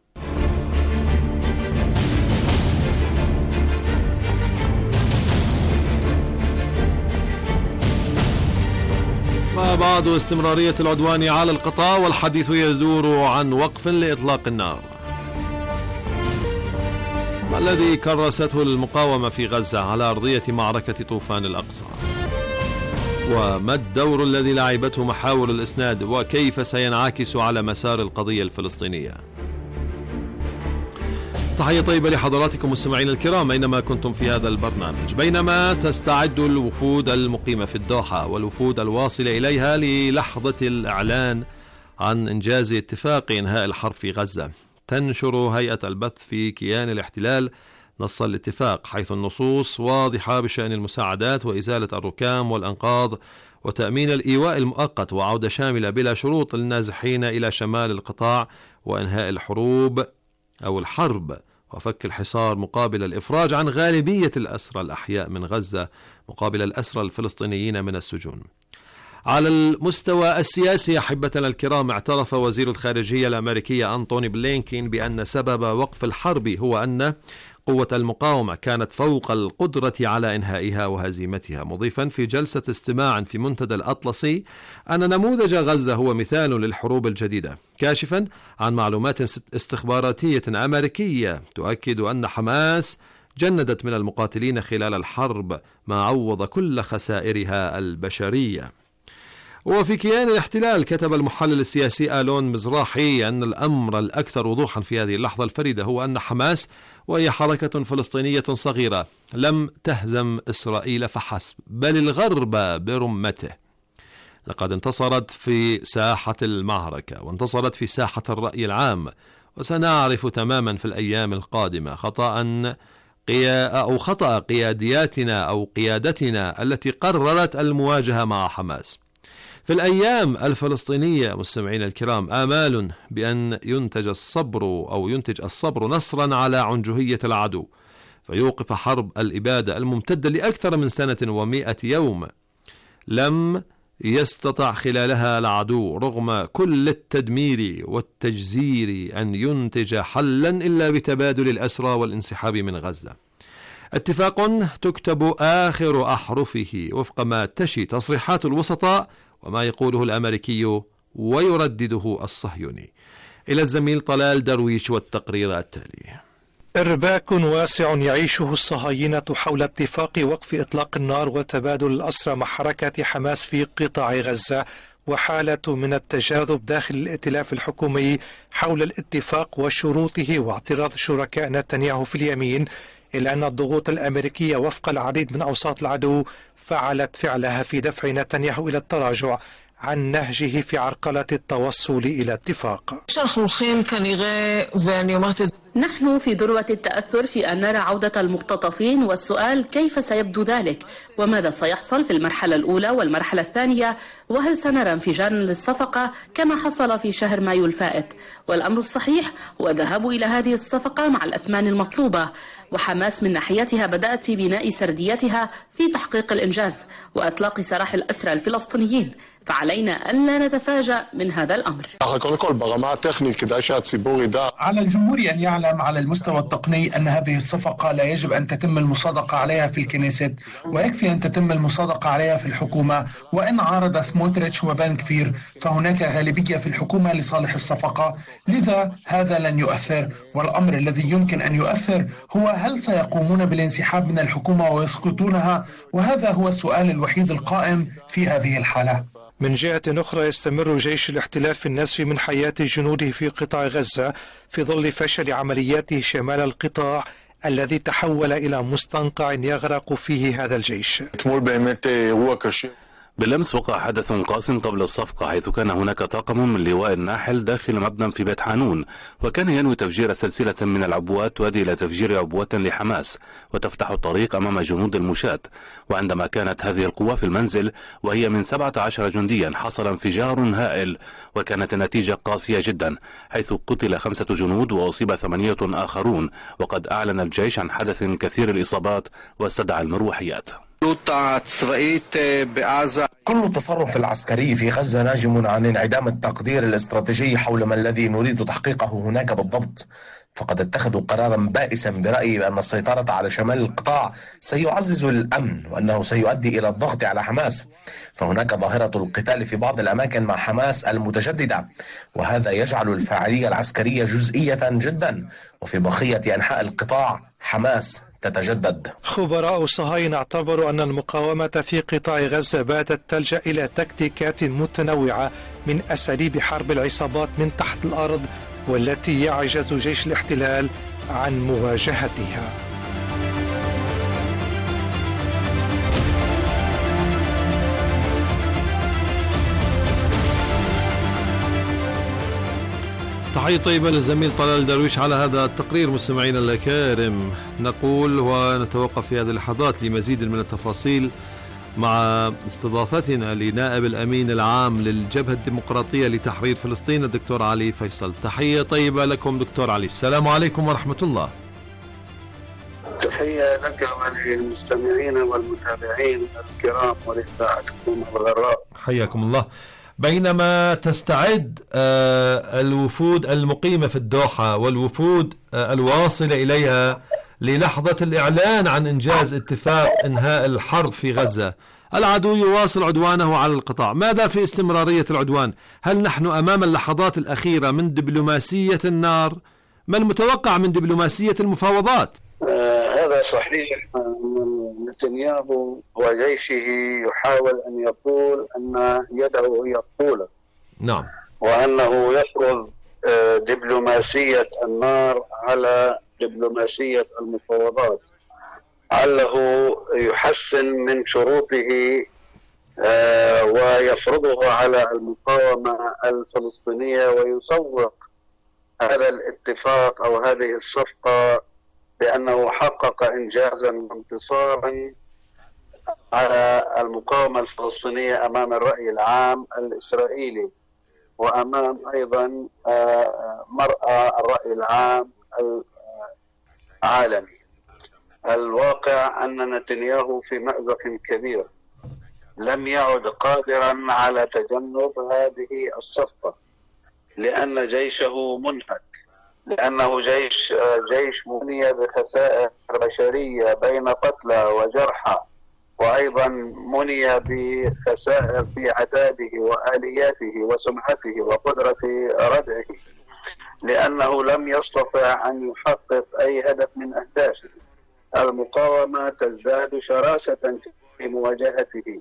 وبعد استمرارية العدوان على القطاع والحديث يدور عن وقف لإطلاق النار الذي كرسته المقاومة في غزة على أرضية معركة طوفان الأقصى، وما الدور الذي لعبته محاور الإسناد وكيف سينعكس على مسار القضية الفلسطينية. تحية طيبة لحضراتكم مستمعين الكرام أينما كنتم في هذا البرنامج. بينما تستعد الوفود المقيمة في الدوحة والوفود الواصلة إليها للحظة الإعلان عن إنجاز اتفاق إنهاء الحرب في غزة، تنشر هيئة البث في كيان الاحتلال نص الاتفاق، حيث النصوص واضحة بشأن المساعدات وإزالة الركام والأنقاض وتأمين الإيواء المؤقت وعودة شاملة بلا شروط للنازحين إلى شمال القطاع، وإنهاء الحروب أو الحرب وفك الحصار مقابل الإفراج عن غالبية الأسرى الأحياء من غزة مقابل الأسرى الفلسطينيين من السجون. على المستوى السياسي أحبتنا الكرام، اعترف وزير الخارجية الأمريكي أنتوني بلينكين بأن سبب وقف الحرب هو أن قوة المقاومة كانت فوق القدرة على إنهائها وهزيمتها، مضيفا في جلسة استماع في منتدى الأطلسي أن نموذج غزة هو مثال للحروب الجديدة، كاشفا عن معلومات استخباراتية أمريكية تؤكد أن حماس جندت من المقاتلين خلال الحرب ما عوض كل خسائرها البشرية. وفي كيان الاحتلال كتب المحلل السياسي آلون مزراحي أن الأمر الأكثر وضوحا في هذه اللحظة الفريدة هو أن حماس، وهي حركة فلسطينية صغيرة، لم تهزم إسرائيل فحسب بل الغرب برمته. لقد انتصرت في ساحة المعركة وانتصرت في ساحة الرأي العام، وسنعرف تماما في الأيام القادمة خطأ أو خطأ قيادياتنا أو قيادتنا التي قررت المواجهة مع حماس. في الأيام الفلسطينية مستمعين الكرام آمال بأن ينتج الصبر أو ينتج الصبر نصرا على عنجهية العدو، فيوقف حرب الإبادة الممتدة لأكثر من سنة ومئة يوم لم يستطع خلالها العدو رغم كل التدمير والتجزير أن ينتج حلا إلا بتبادل الأسرى والانسحاب من غزة. اتفاق تكتب آخر أحرفه وفق ما تشي تصريحات الوسطاء وما يقوله الأمريكي ويردده الصهيوني. إلى الزميل طلال درويش والتقرير التالي. ارباك واسع يعيشه الصهاينة حول اتفاق وقف إطلاق النار وتبادل الأسرى مع حركة حماس في قطاع غزة، وحالة من التجاذب داخل الائتلاف الحكومي حول الاتفاق وشروطه، واعتراض شركاء نتنياهو في اليمين، إلا أن الضغوط الأمريكية وفق العديد من أوساط العدو فعلت فعلها في دفع نتنياهو إلى التراجع عن نهجه في عرقلة التوصل إلى اتفاق. نحن في ذروة التأثر في أن نرى عودة المختطفين، والسؤال كيف سيبدو ذلك، وماذا سيحصل في المرحلة الأولى والمرحلة الثانية، وهل سنرى انفجارا للصفقة كما حصل في شهر مايو الفائت. والأمر الصحيح هو الذهاب إلى هذه الصفقة مع الأثمان المطلوبة، وحماس من ناحيتها بدأت في بناء سرديتها في تحقيق الإنجاز وإطلاق سراح الأسرى الفلسطينيين، فعلينا ألا نتفاجأ من هذا الأمر. على الجمهور أن يعلم على المستوى التقني أن هذه الصفقة لا يجب أن تتم المصادقة عليها في الكنيست، ويكفي أن تتم المصادقة عليها في الحكومة. وإن عارض سموتريتش وبن كفير فهناك غالبية في الحكومة لصالح الصفقة، لذا هذا لن يؤثر. والأمر الذي يمكن أن يؤثر هو هل سيقومون بالانسحاب من الحكومة ويسقطونها، وهذا هو السؤال الوحيد القائم في هذه الحالة. من جهة أخرى يستمر جيش الاحتلال في النسف من حياة جنوده في قطاع غزة في ظل فشل عملياته شمال القطاع الذي تحول إلى مستنقع يغرق فيه هذا الجيش. بالأمس وقع حدث قاس قبل الصفقة، حيث كان هناك طاقم من لواء الناحل داخل مبنى في بيت حانون، وكان ينوي تفجير سلسلة من العبوات تؤدي إلى تفجير عبوة لحماس وتفتح الطريق أمام جنود المشاة. وعندما كانت هذه القوة في المنزل وهي من سبعة عشر جنديا حصل انفجار هائل، وكانت النتيجة قاسية جدا، حيث قتل خمسة جنود وأصيب ثمانية آخرون. وقد أعلن الجيش عن حدث كثير الإصابات واستدعى المروحيات. كل التصرف العسكري في غزة ناجم عن انعدام التقدير الاستراتيجي حول ما الذي نريد تحقيقه هناك بالضبط. فقد اتخذوا قرارا بائسا برأيي بأن السيطرة على شمال القطاع سيعزز الأمن، وأنه سيؤدي إلى الضغط على حماس. فهناك ظاهرة القتال في بعض الأماكن مع حماس المتجددة، وهذا يجعل الفاعلية العسكرية جزئية جدا، وفي بقية أنحاء القطاع حماس تتجدد. خبراء الصهاينة اعتبروا أن المقاومة في قطاع غزة باتت تلجأ إلى تكتيكات متنوعة من أساليب حرب العصابات من تحت الأرض، والتي يعجز جيش الاحتلال عن مواجهتها. تحية طيبة للزميل طلال درويش على هذا التقرير. مستمعينا الأكارم، نقول ونتوقف في هذه اللحظات لمزيد من التفاصيل مع استضافتنا لنائب الأمين العام للجبهة الديمقراطية لتحرير فلسطين الدكتور علي فيصل. تحية طيبة لكم دكتور علي، السلام عليكم ورحمة الله. تحية لك وللمستمعين والمتابعين الكرام ولإذاعتكم الغراء، حياكم الله. بينما تستعد الوفود المقيمة في الدوحة والوفود الواصلة إليها للحظة الإعلان عن إنجاز اتفاق إنهاء الحرب في غزة، العدو يواصل عدوانه على القطاع. ماذا في استمرارية العدوان؟ هل نحن أمام اللحظات الأخيرة من دبلوماسية النار؟ ما المتوقع من دبلوماسية المفاوضات؟ آه هذا صحيح. نتنياهو وجيشه يحاول أن يقول أن يده هي الطولة، نعم، وأنه يفرض آه دبلوماسية النار على دبلوماسية المفاوضات، علّه يحسن من شروطه آه ويفرضه على المقاومة الفلسطينية، ويسوق هذا الاتفاق أو هذه الصفقة بأنه حقق إنجازا وانتصارا على المقاومة الفلسطينية أمام الرأي العام الإسرائيلي، وأمام أيضا مرأى الرأي العام العالمي. الواقع أن نتنياهو في مأزق كبير، لم يعد قادرا على تجنب هذه الصفقة، لأن جيشه منهك، لأنه جيش جيش مني بخسائر بشرية بين قتلى وجرحى، وأيضا مني بخسائر في عتاده وآلياته وسمعته وقدرة ردعه، لأنه لم يستطع أن يحقق أي هدف من أهدافه. المقاومة تزداد شراسة في مواجهته،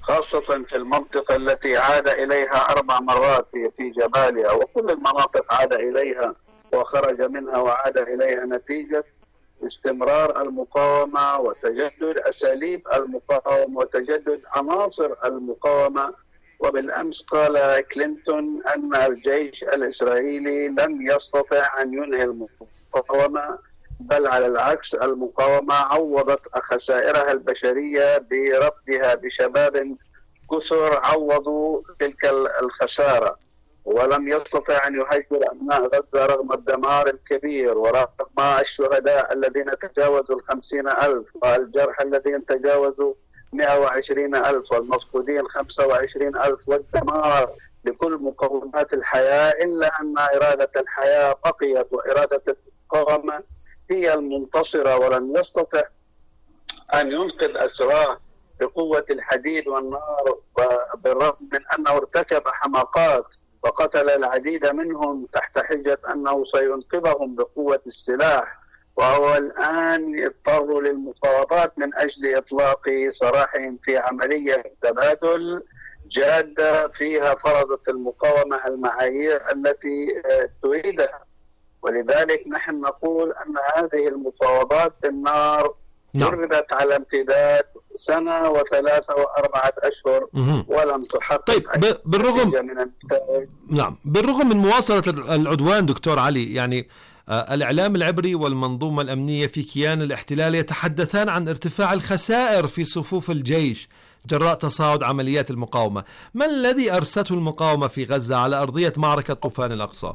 خاصة في المنطقة التي عاد إليها أربع مرات في جباليا، وكل المناطق عاد إليها وخرج منها وعاد إليها نتيجة استمرار المقاومة وتجدد أساليب المقاومة وتجدد عناصر المقاومة. وبالأمس قال كلينتون أن الجيش الإسرائيلي لم يستطع أن ينهي المقاومة، بل على العكس المقاومة عوضت خسائرها البشرية بربطها بشباب كثر عوضوا تلك الخسارة، ولم يستطع أن يهجر أبناء غزة رغم الدمار الكبير ورغم الشهداء الذين تجاوزوا الخمسين ألف والجرحى الذين تجاوزوا مئة وعشرين ألف والمفقودين خمسة وعشرين ألف والدمار لكل مقومات الحياة، إلا أن إرادة الحياة بقيت وإرادة المقاومة هي المنتصرة، ولن يستطع أن ينقذ أسراه بقوة الحديد والنار، بالرغم من أنه ارتكب حماقات وقتل العديد منهم تحت حجة أنه سينقذهم بقوة السلاح، وهو الآن يضطر للمفاوضات من أجل إطلاق سراحهم في عملية تبادل جادة فيها فرضت المقاومة المعايير التي تريدها. ولذلك نحن نقول أن هذه المفاوضات بالنار جربت على امتداد سنة وثلاثة وأربعة أشهر ولم تحقق. طيب بالرغم من نعم بالرغم من مواصلة العدوان دكتور علي، يعني آه الإعلام العبري والمنظومة الأمنية في كيان الاحتلال يتحدثان عن ارتفاع الخسائر في صفوف الجيش جراء تصاعد عمليات المقاومة. ما الذي أرسته المقاومة في غزة على أرضية معركة طوفان الأقصى؟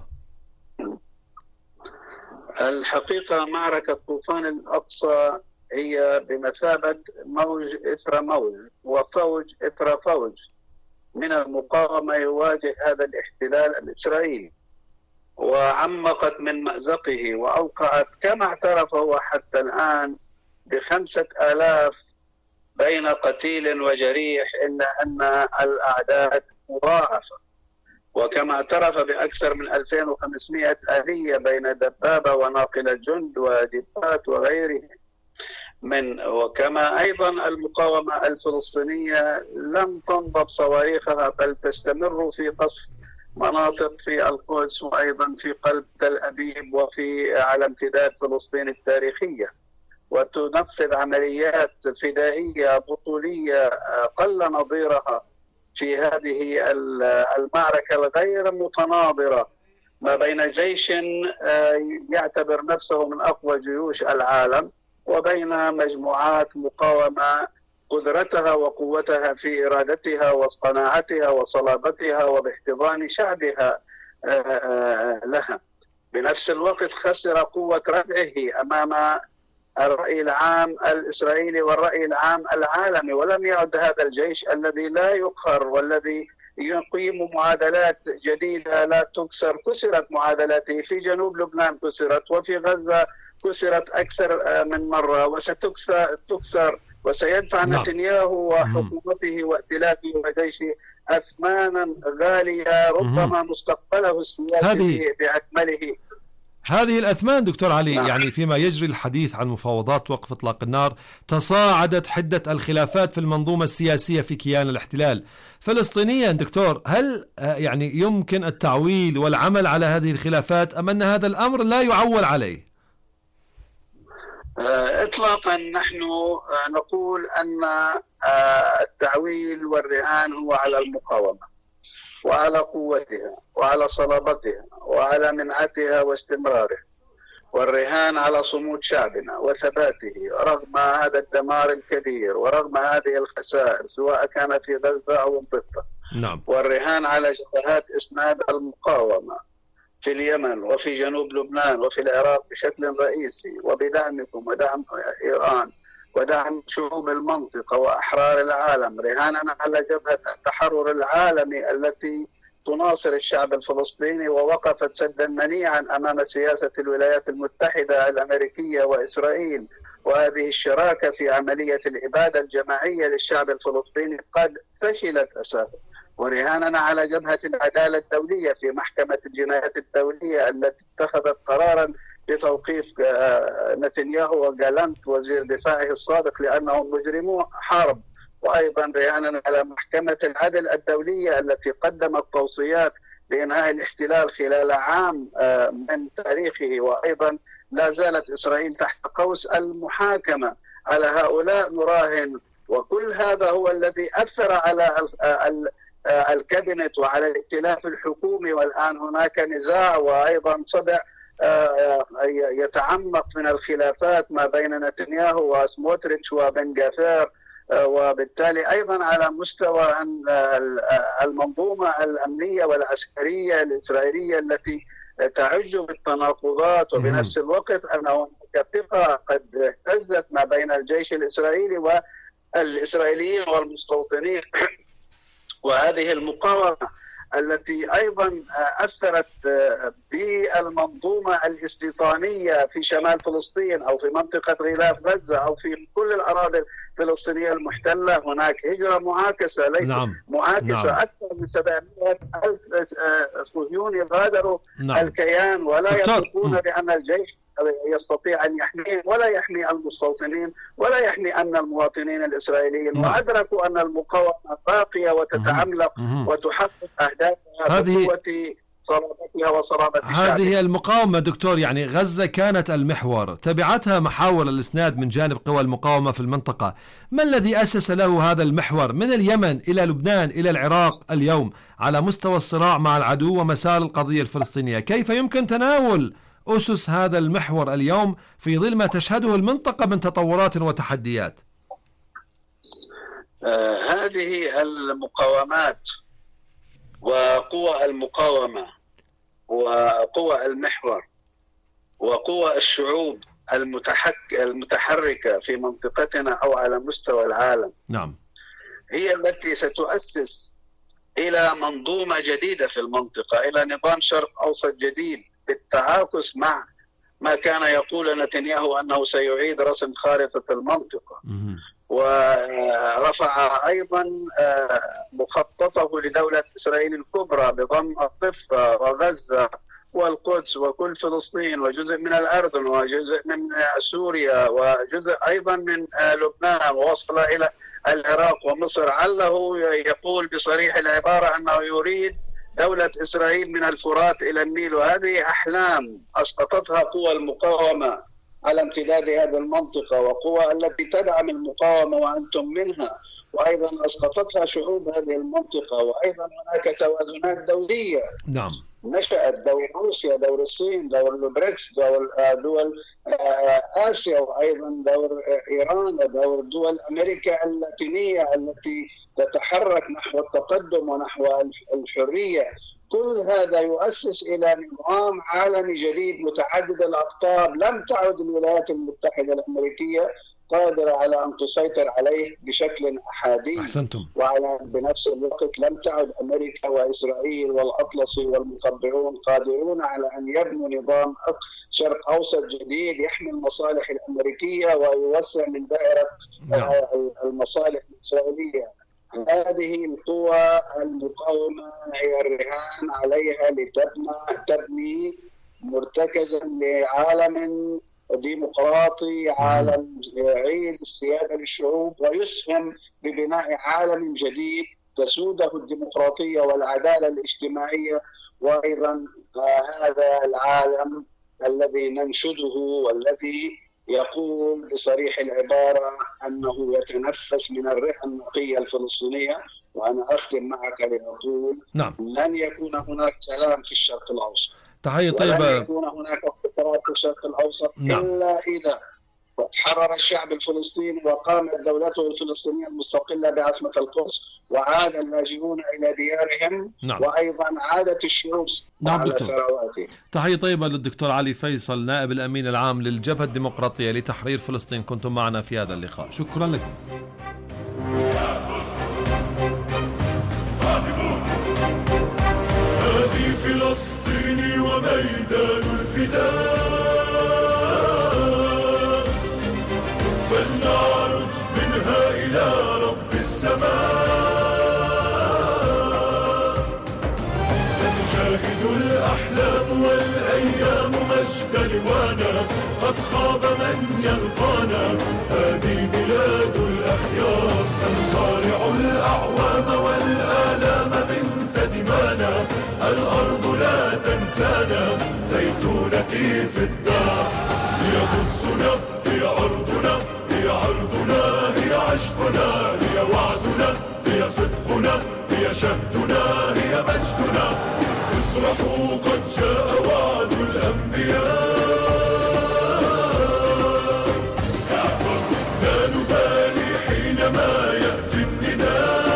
الحقيقة معركة طوفان الأقصى هي بمثابة موج إثر موج وفوج إثر فوج من المقاومة يواجه هذا الاحتلال الإسرائيلي، وعمقت من مأزقه وأوقعت كما اعترف هو حتى الآن بخمسة آلاف بين قتيل وجريح، إلا أن الأعداد مضاعفة، وكما اعترف بأكثر من ألفين وخمسمائة آلية بين دبابة وناقلة جند ودبات وغيره من. وكما أيضا المقاومة الفلسطينية لم تنضب صواريخها بل تستمر في قصف مناطق في القدس وأيضا في قلب تل أبيب وفي على امتداد فلسطين التاريخية، وتنفذ عمليات فدائية بطولية قل نظيرها في هذه المعركة الغير متناظرة ما بين جيش يعتبر نفسه من أقوى جيوش العالم وبين مجموعات مقاومة قدرتها وقوتها في إرادتها وصناعتها وصلابتها وباحتضان شعبها لها. بنفس الوقت خسر قوة ردعه أمام الرأي العام الإسرائيلي والرأي العام العالمي، ولم يعد هذا الجيش الذي لا يقهر والذي يقيم معادلات جديدة لا تكسر. كسرت معادلاته في جنوب لبنان، كسرت وفي غزة كسرت أكثر من مرة وستكسر تكسر وسيدفع نعم. نتنياهو وحكومته وائتلافه وجيشه أثمانا غالية ربما مستقبله السياسي بأكمله. هذه الأثمان دكتور علي نعم. يعني فيما يجري الحديث عن مفاوضات وقف إطلاق النار تصاعدت حدة الخلافات في المنظومة السياسية في كيان الاحتلال. فلسطينيا دكتور، هل يعني يمكن التعويل والعمل على هذه الخلافات أم أن هذا الأمر لا يعول عليه؟ إطلاقا نحن نقول أن التعويل والرهان هو على المقاومة وعلى قوتها وعلى صلابتها وعلى منعتها واستمرارها، والرهان على صمود شعبنا وثباته رغم هذا الدمار الكبير ورغم هذه الخسائر سواء كان في غزة أو الضفة. نعم. والرهان على جبهات إسناد المقاومة في اليمن وفي جنوب لبنان وفي العراق بشكل رئيسي، وبدعمكم ودعم إيران ودعم شعوب المنطقة وأحرار العالم، رهاننا على جبهة التحرر العالمي التي تناصر الشعب الفلسطيني ووقفت سدا منيعا أمام سياسة الولايات المتحدة الأمريكية وإسرائيل، وهذه الشراكة في عملية الإبادة الجماعية للشعب الفلسطيني قد فشلت أساسا. ورهاننا على جبهة العدالة الدولية في محكمة الجنايات الدولية التي اتخذت قرارا بتوقيف نتنياهو وجالانت وزير دفاعه السابق لأنهم مجرمو حرب وأيضا رهانا على محكمة العدل الدولية التي قدمت توصيات لإنهاء الاحتلال خلال عام من تاريخه. وأيضا لا زالت إسرائيل تحت قوس المحاكمة على هؤلاء نراهن. وكل هذا هو الذي أثر على الكابينت وعلى الائتلاف الحكومي، والآن هناك نزاع وأيضا صدع يتعمق من الخلافات ما بين نتنياهو وسموتريتش وبن غافير، وبالتالي أيضا على مستوى المنظومة الأمنية والعسكرية الإسرائيلية التي تعج بالتناقضات، وبنفس الوقت أن هناك ثقة قد اهتزت ما بين الجيش الإسرائيلي والإسرائيليين والمستوطنين. وهذه المقاومة التي أيضا أثرت بالمنظومة الاستيطانية في شمال فلسطين أو في منطقة غلاف غزة أو في كل الأراضي الفلسطينية المحتلة، هناك هجرة معاكسة ليست نعم. معاكسة نعم. أكثر من سبعمائة ألف صهيوني غادروا نعم. الكيان، ولا يثقون بأن الجيش يستطيع أن يحميهم ولا يحمي المستوطنين ولا يحمي أمن المواطنين الإسرائيليين. وأدركوا أن المقاومة باقية وتتعمق وتحقق أهدافها بقوة صلابتها وصلابة هذه شعبها. المقاومة دكتور، يعني غزة كانت المحور، تبعتها محاور الإسناد من جانب قوى المقاومة في المنطقة. ما الذي أسس له هذا المحور من اليمن إلى لبنان إلى العراق اليوم على مستوى الصراع مع العدو ومسار القضية الفلسطينية؟ كيف يمكن تناول أسس هذا المحور اليوم في ظل ما تشهده المنطقة من تطورات وتحديات؟ آه هذه المقاومات وقوى المقاومة وقوى المحور وقوى الشعوب المتحك المتحركة في منطقتنا أو على مستوى العالم نعم هي التي ستؤسس إلى منظومة جديدة في المنطقة، إلى نظام شرق أوسط جديد بالتعاكس مع ما كان يقول نتنياهو أنه سيعيد رسم خارطة المنطقة. ورفع أيضا مخططه لدولة إسرائيل الكبرى بضم الضفة وغزة والقدس وكل فلسطين وجزء من الأردن وجزء من سوريا وجزء أيضا من لبنان، ووصل إلى العراق ومصر. عله يقول بصريح العبارة أنه يريد دولة إسرائيل من الفرات إلى النيل، وهذه أحلام أسقطتها قوى المقاومة على امتداد هذه المنطقة، وقوى التي تدعم المقاومة وأنتم منها، وأيضا أسقطتها شعوب هذه المنطقة. وأيضا هناك توازنات دولية نعم نشأت، دور روسيا، دور الصين، دور البريكس، دور دول آسيا، وأيضا دور إيران ودور دول أمريكا اللاتينية التي تتحرك نحو التقدم ونحو الحرية. كل هذا يؤسس إلى نظام عالمي جديد متعدد الأقطاب. لم تعد الولايات المتحدة الأمريكية قادرة على أن تسيطر عليه بشكل أحادي. أحسنتم. وعلى بنفس الوقت لم تعد أمريكا وإسرائيل والأطلسي والمخبرون قادرون على أن يبنوا نظام شرق أوسط جديد يحمي المصالح الأمريكية ويوسع من دائرة نعم. المصالح الإسرائيلية. هذه القوى المقاومة هي الرهان عليها لتبني تبني مرتكزا لعالم ديمقراطي، عالم يعيد السيادة للشعوب ويسهم ببناء عالم جديد تسوده الديمقراطية والعدالة الاجتماعية. وأيضا هذا العالم الذي ننشده والذي يقول بصريح العبارة أنه يتنفس من الرئة النقية الفلسطينية. وأنا أختم معك لأقول نعم. لن يكون هناك سلام في الشرق الأوسط، تحية طيبة. لن يكون هناك استقرار في الشرق الأوسط نعم. إلا إذا تحرر الشعب الفلسطيني وقامت دولته الفلسطينية المستقلة بعاصمة القدس وعاد اللاجئون إلى ديارهم نعم. وأيضا عادت الشعوب نعم على ثرواتها. تحية طيبة للدكتور علي فيصل نائب الأمين العام للجبهة الديمقراطية لتحرير فلسطين، كنتم معنا في هذا اللقاء، شكرا لكم. هذه فلسطين وميدان الفداء، فلنعرج منها إلى رب السماء. ستشاهد الأحلام والأيام مجد لوانا، قد خاب من يلقانا، هذه بلاد الأخيار سنصارع الأعوام والآلام بنت دمانا، الأرض لا تنسانا، زيتونتي في الدار. هي قدسنا، هي أرضنا، هي عرضنا، هي عشقنا، هي وعدنا، هي صدقنا، هي شهدنا، هي مجدنا. افرحوا قد جاء وعد الأنبياء. لا نبالي حينما يأتي النداء.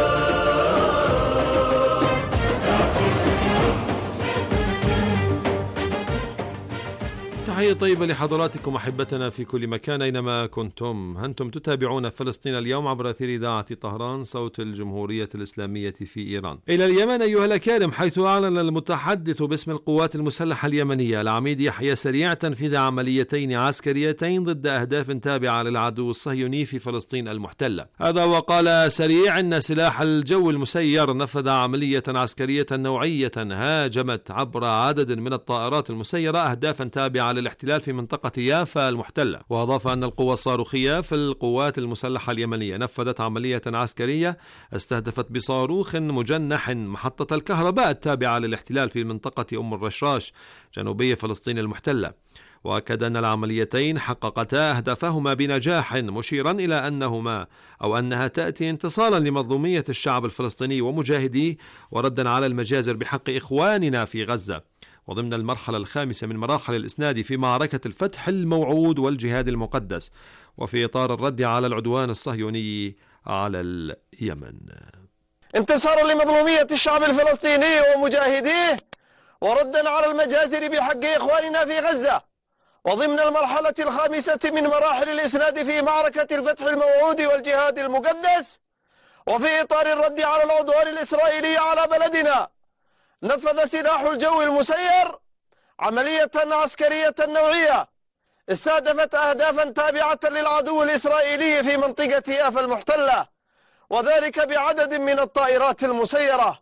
تحية طيبة لحضراتكم أحبتنا في كل مكان أينما كنتم. أنتم تتابعون فلسطين اليوم عبر أثير إذاعة طهران صوت الجمهورية الإسلامية في إيران. إلى اليمن أيها الأكارم، حيث أعلن المتحدث باسم القوات المسلحة اليمنية العميد يحيى سريع تنفيذ عمليتين عسكريتين ضد أهداف تابعة للعدو الصهيوني في فلسطين المحتلة. هذا وقال سريع أن سلاح الجو المسير نفذ عملية عسكرية نوعية هاجمت عبر عدد من الطائرات المسيرة أهدافا تابعة للاحتلال في منطقة يافا المحتلة. وأضاف أن القوى الصاروخية في القوات المسلحة اليمنية نفذت عملية عسكرية استهدفت بصاروخ مجنح محطة الكهرباء التابعة للاحتلال في منطقة أم الرشراش جنوبي فلسطين المحتلة. وأكد أن العمليتين حققتا أهدافهما بنجاح، مشيرا إلى أنهما أو أنها تأتي انتصارا لمظلومية الشعب الفلسطيني ومجاهديه، وردا على المجازر بحق إخواننا في غزة، وضمن المرحلة الخامسة من مراحل الإسناد في معركة الفتح الموعود والجهاد المقدس، وفي إطار الرد على العدوان الصهيوني على اليمن. انتصارا لمظلومية الشعب الفلسطيني ومجاهديه، وردا على المجازر بحق إخواننا في غزة، وضمن المرحلة الخامسة من مراحل الإسناد في معركة الفتح الموعود والجهاد المقدس، وفي إطار الرد على العدوان الإسرائيلي على بلدنا، نفذ سلاح الجو المسير عملية عسكرية نوعية استهدفت أهدافا تابعة للعدو الإسرائيلي في منطقة يافا المحتلة، وذلك بعدد من الطائرات المسيرة.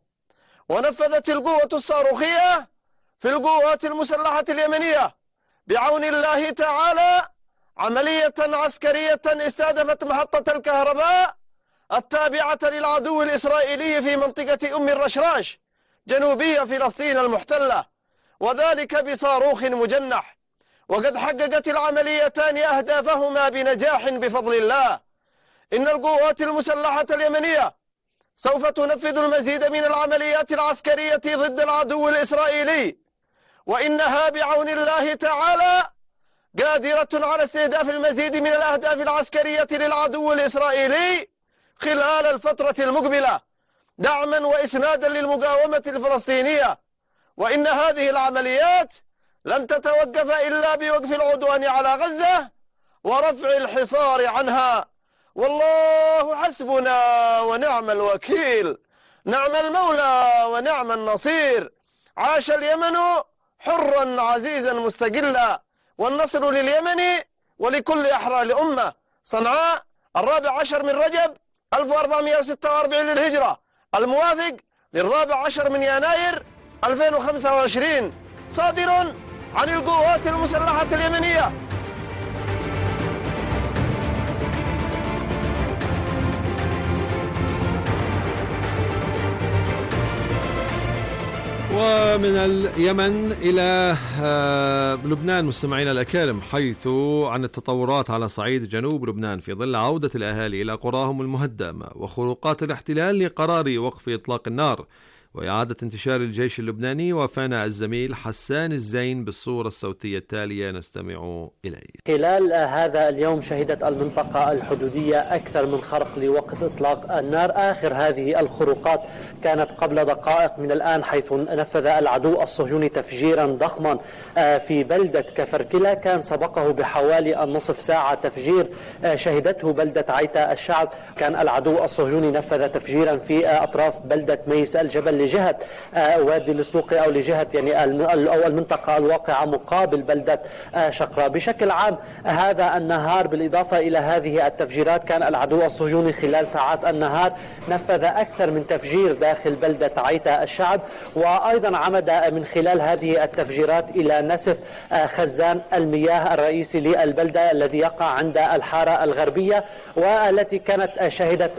ونفذت القوة الصاروخية في القوات المسلحة اليمنية بعون الله تعالى عملية عسكرية استهدفت محطة الكهرباء التابعة للعدو الإسرائيلي في منطقة أم الرشراش جنوبية فلسطين المحتلة، وذلك بصاروخ مجنح. وقد حققت العمليتان أهدافهما بنجاح بفضل الله. إن القوات المسلحة اليمنية سوف تنفذ المزيد من العمليات العسكرية ضد العدو الإسرائيلي، وإنها بعون الله تعالى قادرة على استهداف المزيد من الأهداف العسكرية للعدو الإسرائيلي خلال الفترة المقبلة، دعما وإسنادا للمقاومة الفلسطينية. وإن هذه العمليات لن تتوقف إلا بوقف العدوان على غزة ورفع الحصار عنها. والله حسبنا ونعم الوكيل، نعم المولى ونعم النصير. عاش اليمن حرا عزيزا مستقلا، والنصر لليمن ولكل أحرار الأمة. صنعاء الرابع عشر من رجب ألف وأربعمائة وستة وأربعين للهجرة، الموافق للرابع عشر من يناير ألفين وخمسة وعشرين، صادر عن القوات المسلحة اليمنية. ومن اليمن إلى لبنان مستمعينا الأكارم، حيث عن التطورات على صعيد جنوب لبنان في ظل عودة الأهالي إلى قراهم المهدمة وخروقات الاحتلال لقرار وقف إطلاق النار وإعادة انتشار الجيش اللبناني. وفانا الزميل حسان الزين بالصورة الصوتية التالية نستمع إليه. خلال هذا اليوم شهدت المنطقة الحدودية أكثر من خرق لوقف إطلاق النار. آخر هذه الخروقات كانت قبل دقائق من الآن، حيث نفذ العدو الصهيوني تفجيرا ضخما في بلدة كفركلة، كان سبقه بحوالي النصف ساعة تفجير شهدته بلدة عيتا الشعب. كان العدو الصهيوني نفذ تفجيرا في أطراف بلدة ميس الجبل لجهة وادي السلوقي أو لجهة يعني أو المنطقة الواقعة مقابل بلدة شقرة. بشكل عام هذا النهار بالإضافة إلى هذه التفجيرات كان العدو الصهيوني خلال ساعات النهار نفذ أكثر من تفجير داخل بلدة عيتا الشعب، وأيضا عمد من خلال هذه التفجيرات إلى نسف خزان المياه الرئيسي للبلدة الذي يقع عند الحارة الغربية، والتي كانت شهدت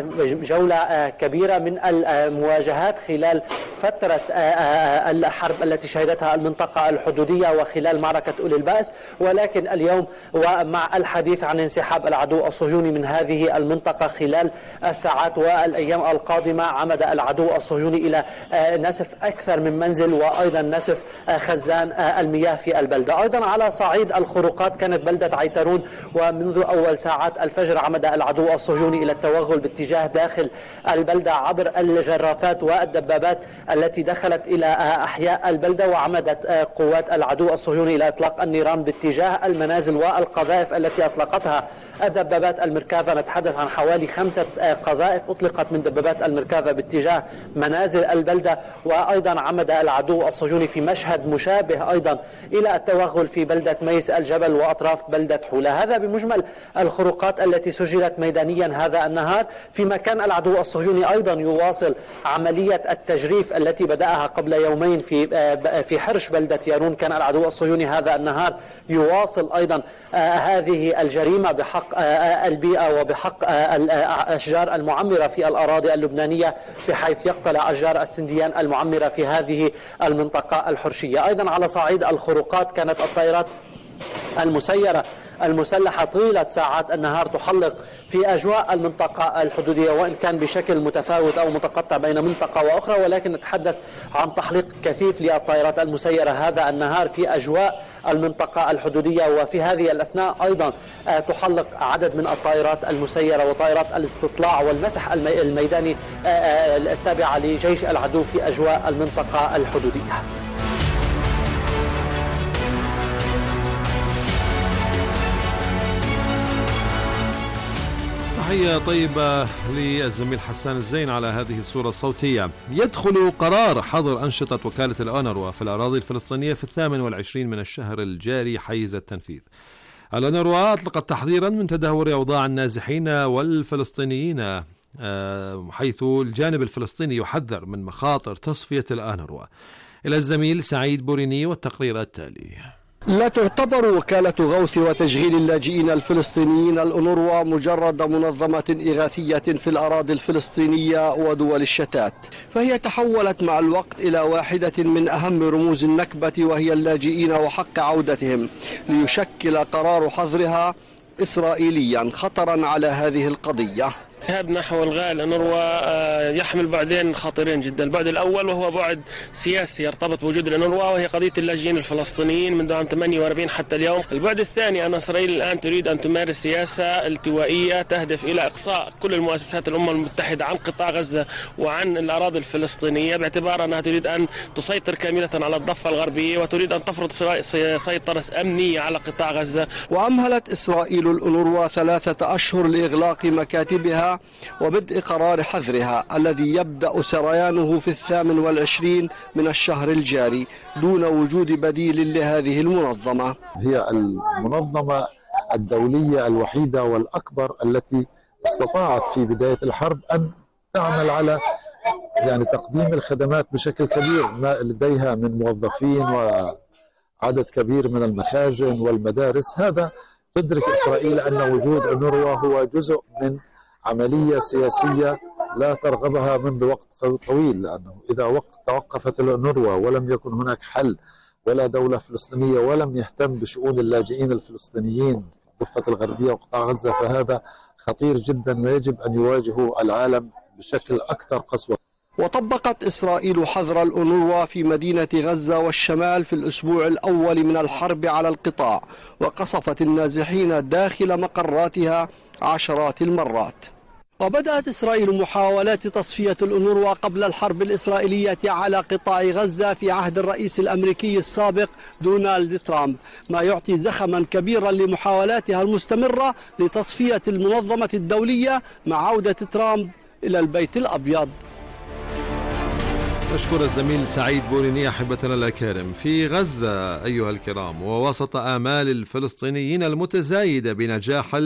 جولة كبيرة من المواجهات خلال فترة الحرب التي شهدتها المنطقة الحدودية وخلال معركة أولي البأس. ولكن اليوم ومع الحديث عن انسحاب العدو الصهيوني من هذه المنطقة خلال الساعات والأيام القادمة، عمد العدو الصهيوني إلى نسف أكثر من منزل وأيضا نسف خزان المياه في البلدة. أيضا على صعيد الخروقات كانت بلدة عيترون ومنذ أول ساعات الفجر عمد العدو الصهيوني إلى التوغل باتجاه داخل البلدة عبر الجرافات والدبابات التي دخلت إلى أحياء البلدة، وعمدت قوات العدو الصهيوني إلى إطلاق النيران باتجاه المنازل والقذائف التي أطلقتها الدبابات المركافة. نتحدث عن حوالي خمسة قذائف أطلقت من دبابات المركافة باتجاه منازل البلدة. وأيضا عمد العدو الصهيوني في مشهد مشابه أيضا إلى التوغل في بلدة ميس الجبل وأطراف بلدة حولة. هذا بمجمل الخروقات التي سجلت ميدانيا هذا النهار، فيما كان العدو الصهيوني أيضا يواصل عملية التجريف التي بدأها قبل يومين في في حرش بلدة يارون. كان العدو الصهيوني هذا النهار يواصل أيضا هذه الجريمة بحق البيئة وبحق الأشجار المعمرة في الأراضي اللبنانية، بحيث يقتلع أشجار السنديان المعمرة في هذه المنطقة الحرشية. أيضا على صعيد الخروقات كانت الطائرات المسيرة المسلحة طيلة ساعات النهار تحلق في أجواء المنطقة الحدودية، وإن كان بشكل متفاوت أو متقطع بين منطقة وأخرى، ولكن نتحدث عن تحليق كثيف للطائرات المسيرة هذا النهار في أجواء المنطقة الحدودية. وفي هذه الأثناء أيضا تحلق عدد من الطائرات المسيرة وطائرات الاستطلاع والمسح الميداني التابعة لجيش العدو في أجواء المنطقة الحدودية. تحية طيبة للزميل حسان الزين على هذه الصورة الصوتية. يدخل قرار حظر أنشطة وكالة الأونروا في الأراضي الفلسطينية في الثامن والعشرين من الشهر الجاري حيز التنفيذ. الأونروا أطلقت تحذيرا من تدهور أوضاع النازحين والفلسطينيين، حيث الجانب الفلسطيني يحذر من مخاطر تصفية الأونروا. إلى الزميل سعيد بوريني والتقرير التالي. لا تعتبر وكالة غوث وتشغيل اللاجئين الفلسطينيين الأونروا مجرد منظمة إغاثية في الأراضي الفلسطينية ودول الشتات، فهي تحولت مع الوقت إلى واحدة من أهم رموز النكبة، وهي اللاجئين وحق عودتهم، ليشكل قرار حظرها إسرائيليا خطرا على هذه القضية. الذهاب نحو الغاء الأونروا يحمل بعدين خطيرين جدا. البعد الأول وهو بعد سياسي يرتبط بوجود الأونروا، وهي قضية اللاجئين الفلسطينيين منذ عام ثمانية وأربعين حتى اليوم. البعد الثاني أن إسرائيل الآن تريد أن تمارس سياسة التوائية تهدف إلى إقصاء كل المؤسسات الأمم المتحدة عن قطاع غزة وعن الأراضي الفلسطينية، باعتبار أنها تريد أن تسيطر كاملة على الضفة الغربية وتريد أن تفرض سيطرة أمنية على قطاع غزة. وأمهلت إسرائيل الأونروا ثلاثة أشهر لإغلاق مكاتبها وبدء قرار حظرها الذي يبدأ سريانه في الثامن والعشرين من الشهر الجاري دون وجود بديل لهذه المنظمة. هي المنظمة الدولية الوحيدة والأكبر التي استطاعت في بداية الحرب أن تعمل على يعني تقديم الخدمات بشكل كبير، ما لديها من موظفين وعدد كبير من المخازن والمدارس. هذا تدرك إسرائيل أن وجود أونروا هو جزء من عملية سياسية لا ترغبها منذ وقت طويل، لأنه إذا وقت توقفت الأونروا ولم يكن هناك حل ولا دولة فلسطينية ولم يهتم بشؤون اللاجئين الفلسطينيين في الضفة الغربية وقطاع غزة، فهذا خطير جدا ويجب أن يواجهه العالم بشكل أكثر قسوة. وطبقت إسرائيل حظر الأونروا في مدينة غزة والشمال في الأسبوع الأول من الحرب على القطاع، وقصفت النازحين داخل مقراتها عشرات المرات. وبدأت إسرائيل محاولات تصفية الأونروا قبل الحرب الإسرائيلية على قطاع غزة في عهد الرئيس الأمريكي السابق دونالد ترامب، ما يعطي زخما كبيرا لمحاولاتها المستمرة لتصفية المنظمة الدولية مع عودة ترامب إلى البيت الأبيض. أشكر الزميل سعيد بوريني. أحبتنا الأكارم، في غزة أيها الكرام، ووسط آمال الفلسطينيين المتزايدة بنجاح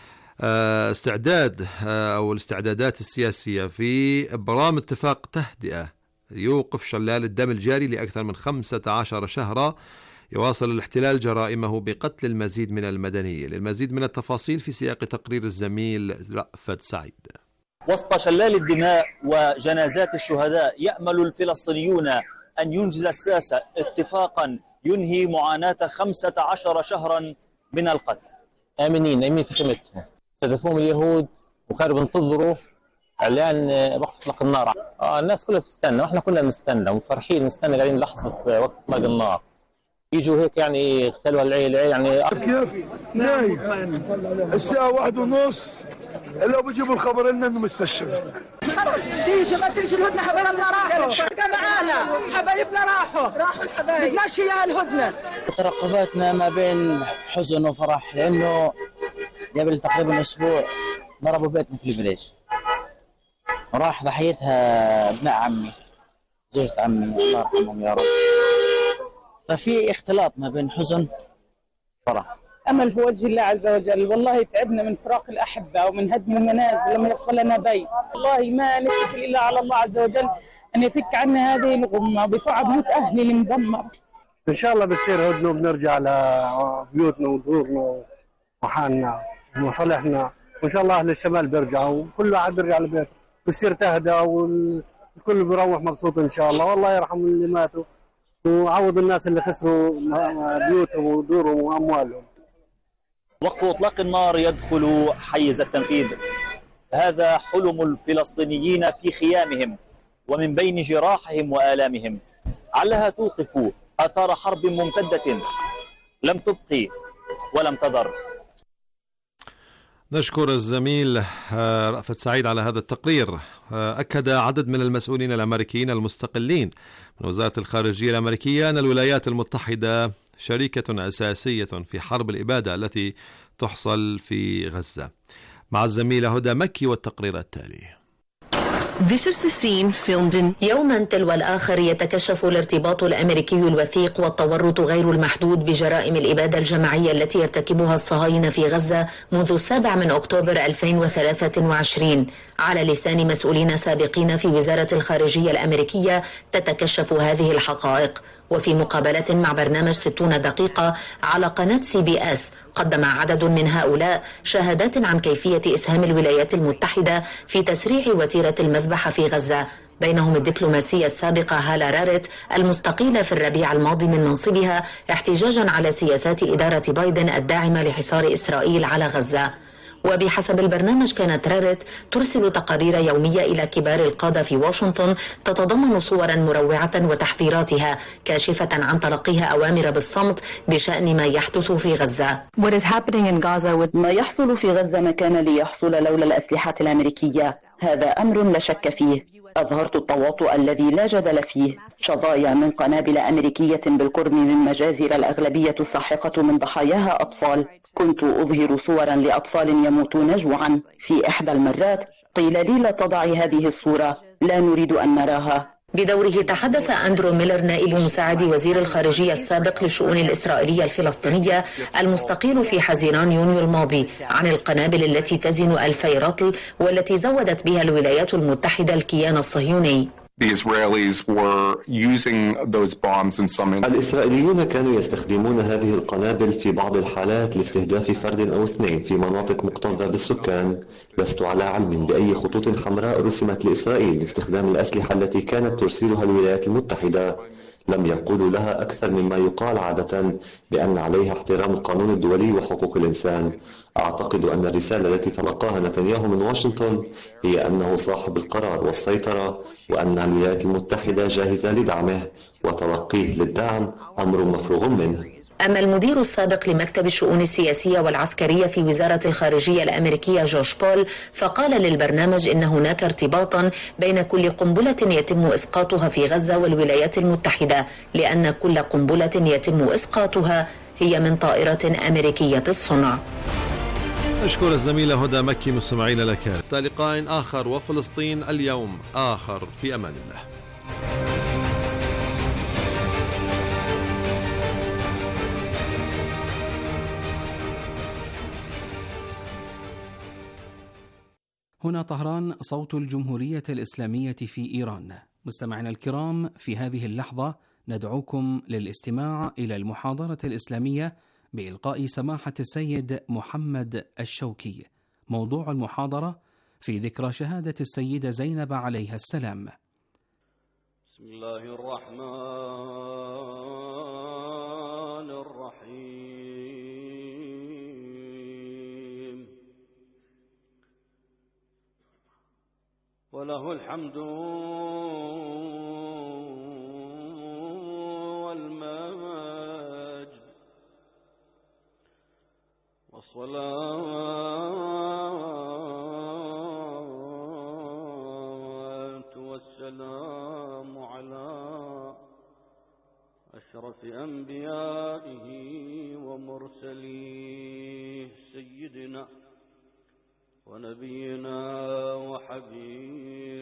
الاستعداد أو الاستعدادات السياسية في إبرام اتفاق تهدئة يوقف شلال الدم الجاري لأكثر من خمسة عشر شهرا، يواصل الاحتلال جرائمه بقتل المزيد من المدنيين. للمزيد من التفاصيل في سياق تقرير الزميل رأفت سعيد. وسط شلال الدماء وجنازات الشهداء، يأمل الفلسطينيون أن ينجز الساسة اتفاقا ينهي معاناة خمسة عشر شهرا من القتل. آمنين نايمين في خيمتهم، استهدفوهم اليهود وكانوا بينتظروا إعلان وقف إطلاق النار. آه الناس كلها بتستنى وإحنا كلنا بنستنى وفرحين، نستنى قاعدين لحظة وقف إطلاق النار. يجوا هيك يعني يغتالوا العيلة يعني كيف نايم الساعة واحد ونص إلا بيجيبوا الخبر لنا إنه مستشفى. تيجي ما تيجي الهدنة، حبايبنا راحوا معانا، حبايبنا راحوا راحوا الحبايب، بدناش يا الهدنة. ترقباتنا ما بين حزن وفرح، لأنه قبل تقريبا أسبوع ضربوا بيتنا في البليج، راح ضحيتها ابن عمي زوجة عمي الله يرحمهم يا رب. ففي اختلاط ما بين حزن وفرح. أمل في وجه الله عز وجل. والله تعبنا من فراق الأحبة ومن هدم المنازل لما يدخل لنا بيت. والله ما نتكل إلا على الله عز وجل أن يفك عنا هذه الغمة وبيفع بيوت أهلي المدمر. إن شاء الله بصير هدنة وبنرجع لبيوتنا ودورنا وحالنا ومصالحنا، وإن شاء الله أهل الشمال بيرجعوا وكل واحد بيرجع لبيته بصير تهدى والكل بيروح مبسوط إن شاء الله. والله يرحم اللي ماتوا وعوض الناس اللي خسروا بيوتهم ودورهم وأموالهم. وقف إطلاق النار يدخل حيز التنفيذ، هذا حلم الفلسطينيين في خيامهم ومن بين جراحهم وآلامهم، علها توقف آثار حرب ممتدة لم تبقي ولم تضر. نشكر الزميل رأفت سعيد على هذا التقرير. أكد عدد من المسؤولين الأمريكيين المستقلين من وزارة الخارجية الأمريكية أن الولايات المتحدة شريكة أساسية في حرب الإبادة التي تحصل في غزة. مع الزميلة هدى مكي والتقرير التالي. This is the scene filmed in... يوما تلو الآخر يتكشف الارتباط الأمريكي الوثيق والتورط غير المحدود بجرائم الإبادة الجماعية التي يرتكبها الصهاينة في غزة منذ السابع من أكتوبر ألفين وثلاثة وعشرين. على لسان مسؤولين سابقين في وزارة الخارجية الأمريكية تتكشف هذه الحقائق. وفي مقابلة مع برنامج ستون دقيقة على قناة سي بي اس، قدم عدد من هؤلاء شهادات عن كيفية إسهام الولايات المتحدة في تسريع وتيرة المذبحة في غزة، بينهم الدبلوماسية السابقة هالا راريت المستقيلة في الربيع الماضي من منصبها احتجاجا على سياسات إدارة بايدن الداعمة لحصار إسرائيل على غزة. وبحسب البرنامج كانت راريت ترسل تقارير يومية إلى كبار القادة في واشنطن تتضمن صورا مروعة وتحذيراتها كاشفة عن تلقيها أوامر بالصمت بشأن ما يحدث في غزة. What is happening in Gaza with... ما يحصل في غزة ما كان ليحصل لولا الأسلحة الأمريكية، هذا أمر لا شك فيه. أظهرت التواطؤ الذي لا جدل فيه. شظايا من قنابل أمريكية بالقرب من مجازر الأغلبية الساحقة من ضحاياها أطفال. كنت أظهر صورا لأطفال يموتون جوعا. في إحدى المرات قيل لي لا تضعي هذه الصورة، لا نريد أن نراها. بدوره تحدث أندرو ميلر نائب مساعد وزير الخارجية السابق للشؤون الإسرائيلية الفلسطينية المستقيل في حزيران يونيو الماضي عن القنابل التي تزن ألفي رطل والتي زودت بها الولايات المتحدة الكيان الصهيوني. The Israelis were using those bombs in some... الإسرائيليون كانوا يستخدمون هذه القنابل في بعض الحالات لاستهداف فرد أو اثنين في مناطق مكتظة بالسكان. لست على علم بأي خطوط حمراء رسمت لإسرائيل لاستخدام الأسلحة التي كانت ترسلها الولايات المتحدة. لم يقولوا لها أكثر مما يقال عادة بأن عليها احترام القانون الدولي وحقوق الإنسان. أعتقد أن الرسالة التي تلقاها نتنياهو من واشنطن هي أنه صاحب القرار والسيطرة، وأن الولايات المتحدة جاهزة لدعمه، وتلقيه للدعم أمر مفروغ منه. أما المدير السابق لمكتب الشؤون السياسية والعسكرية في وزارة الخارجية الأمريكية جوش بول فقال للبرنامج إن هناك ارتباطا بين كل قنبلة يتم إسقاطها في غزة والولايات المتحدة، لأن كل قنبلة يتم إسقاطها هي من طائرة أمريكية الصنع. أشكر الزميلة هدى مكي. مستمعين لك لقاء آخر وفلسطين اليوم آخر، في أمان الله. هنا طهران، صوت الجمهورية الإسلامية في إيران. مستمعينا الكرام، في هذه اللحظة ندعوكم للاستماع إلى المحاضرة الإسلامية بإلقاء سماحة السيد محمد الشوكي. موضوع المحاضرة في ذكرى شهادة السيدة زينب عليها السلام. بسم الله الرحمن الرحيم. وله الحمد والمجد والصلاة والسلام على أشرف أنبيائه ومرسليه سيدنا ونبينا وحبيبنا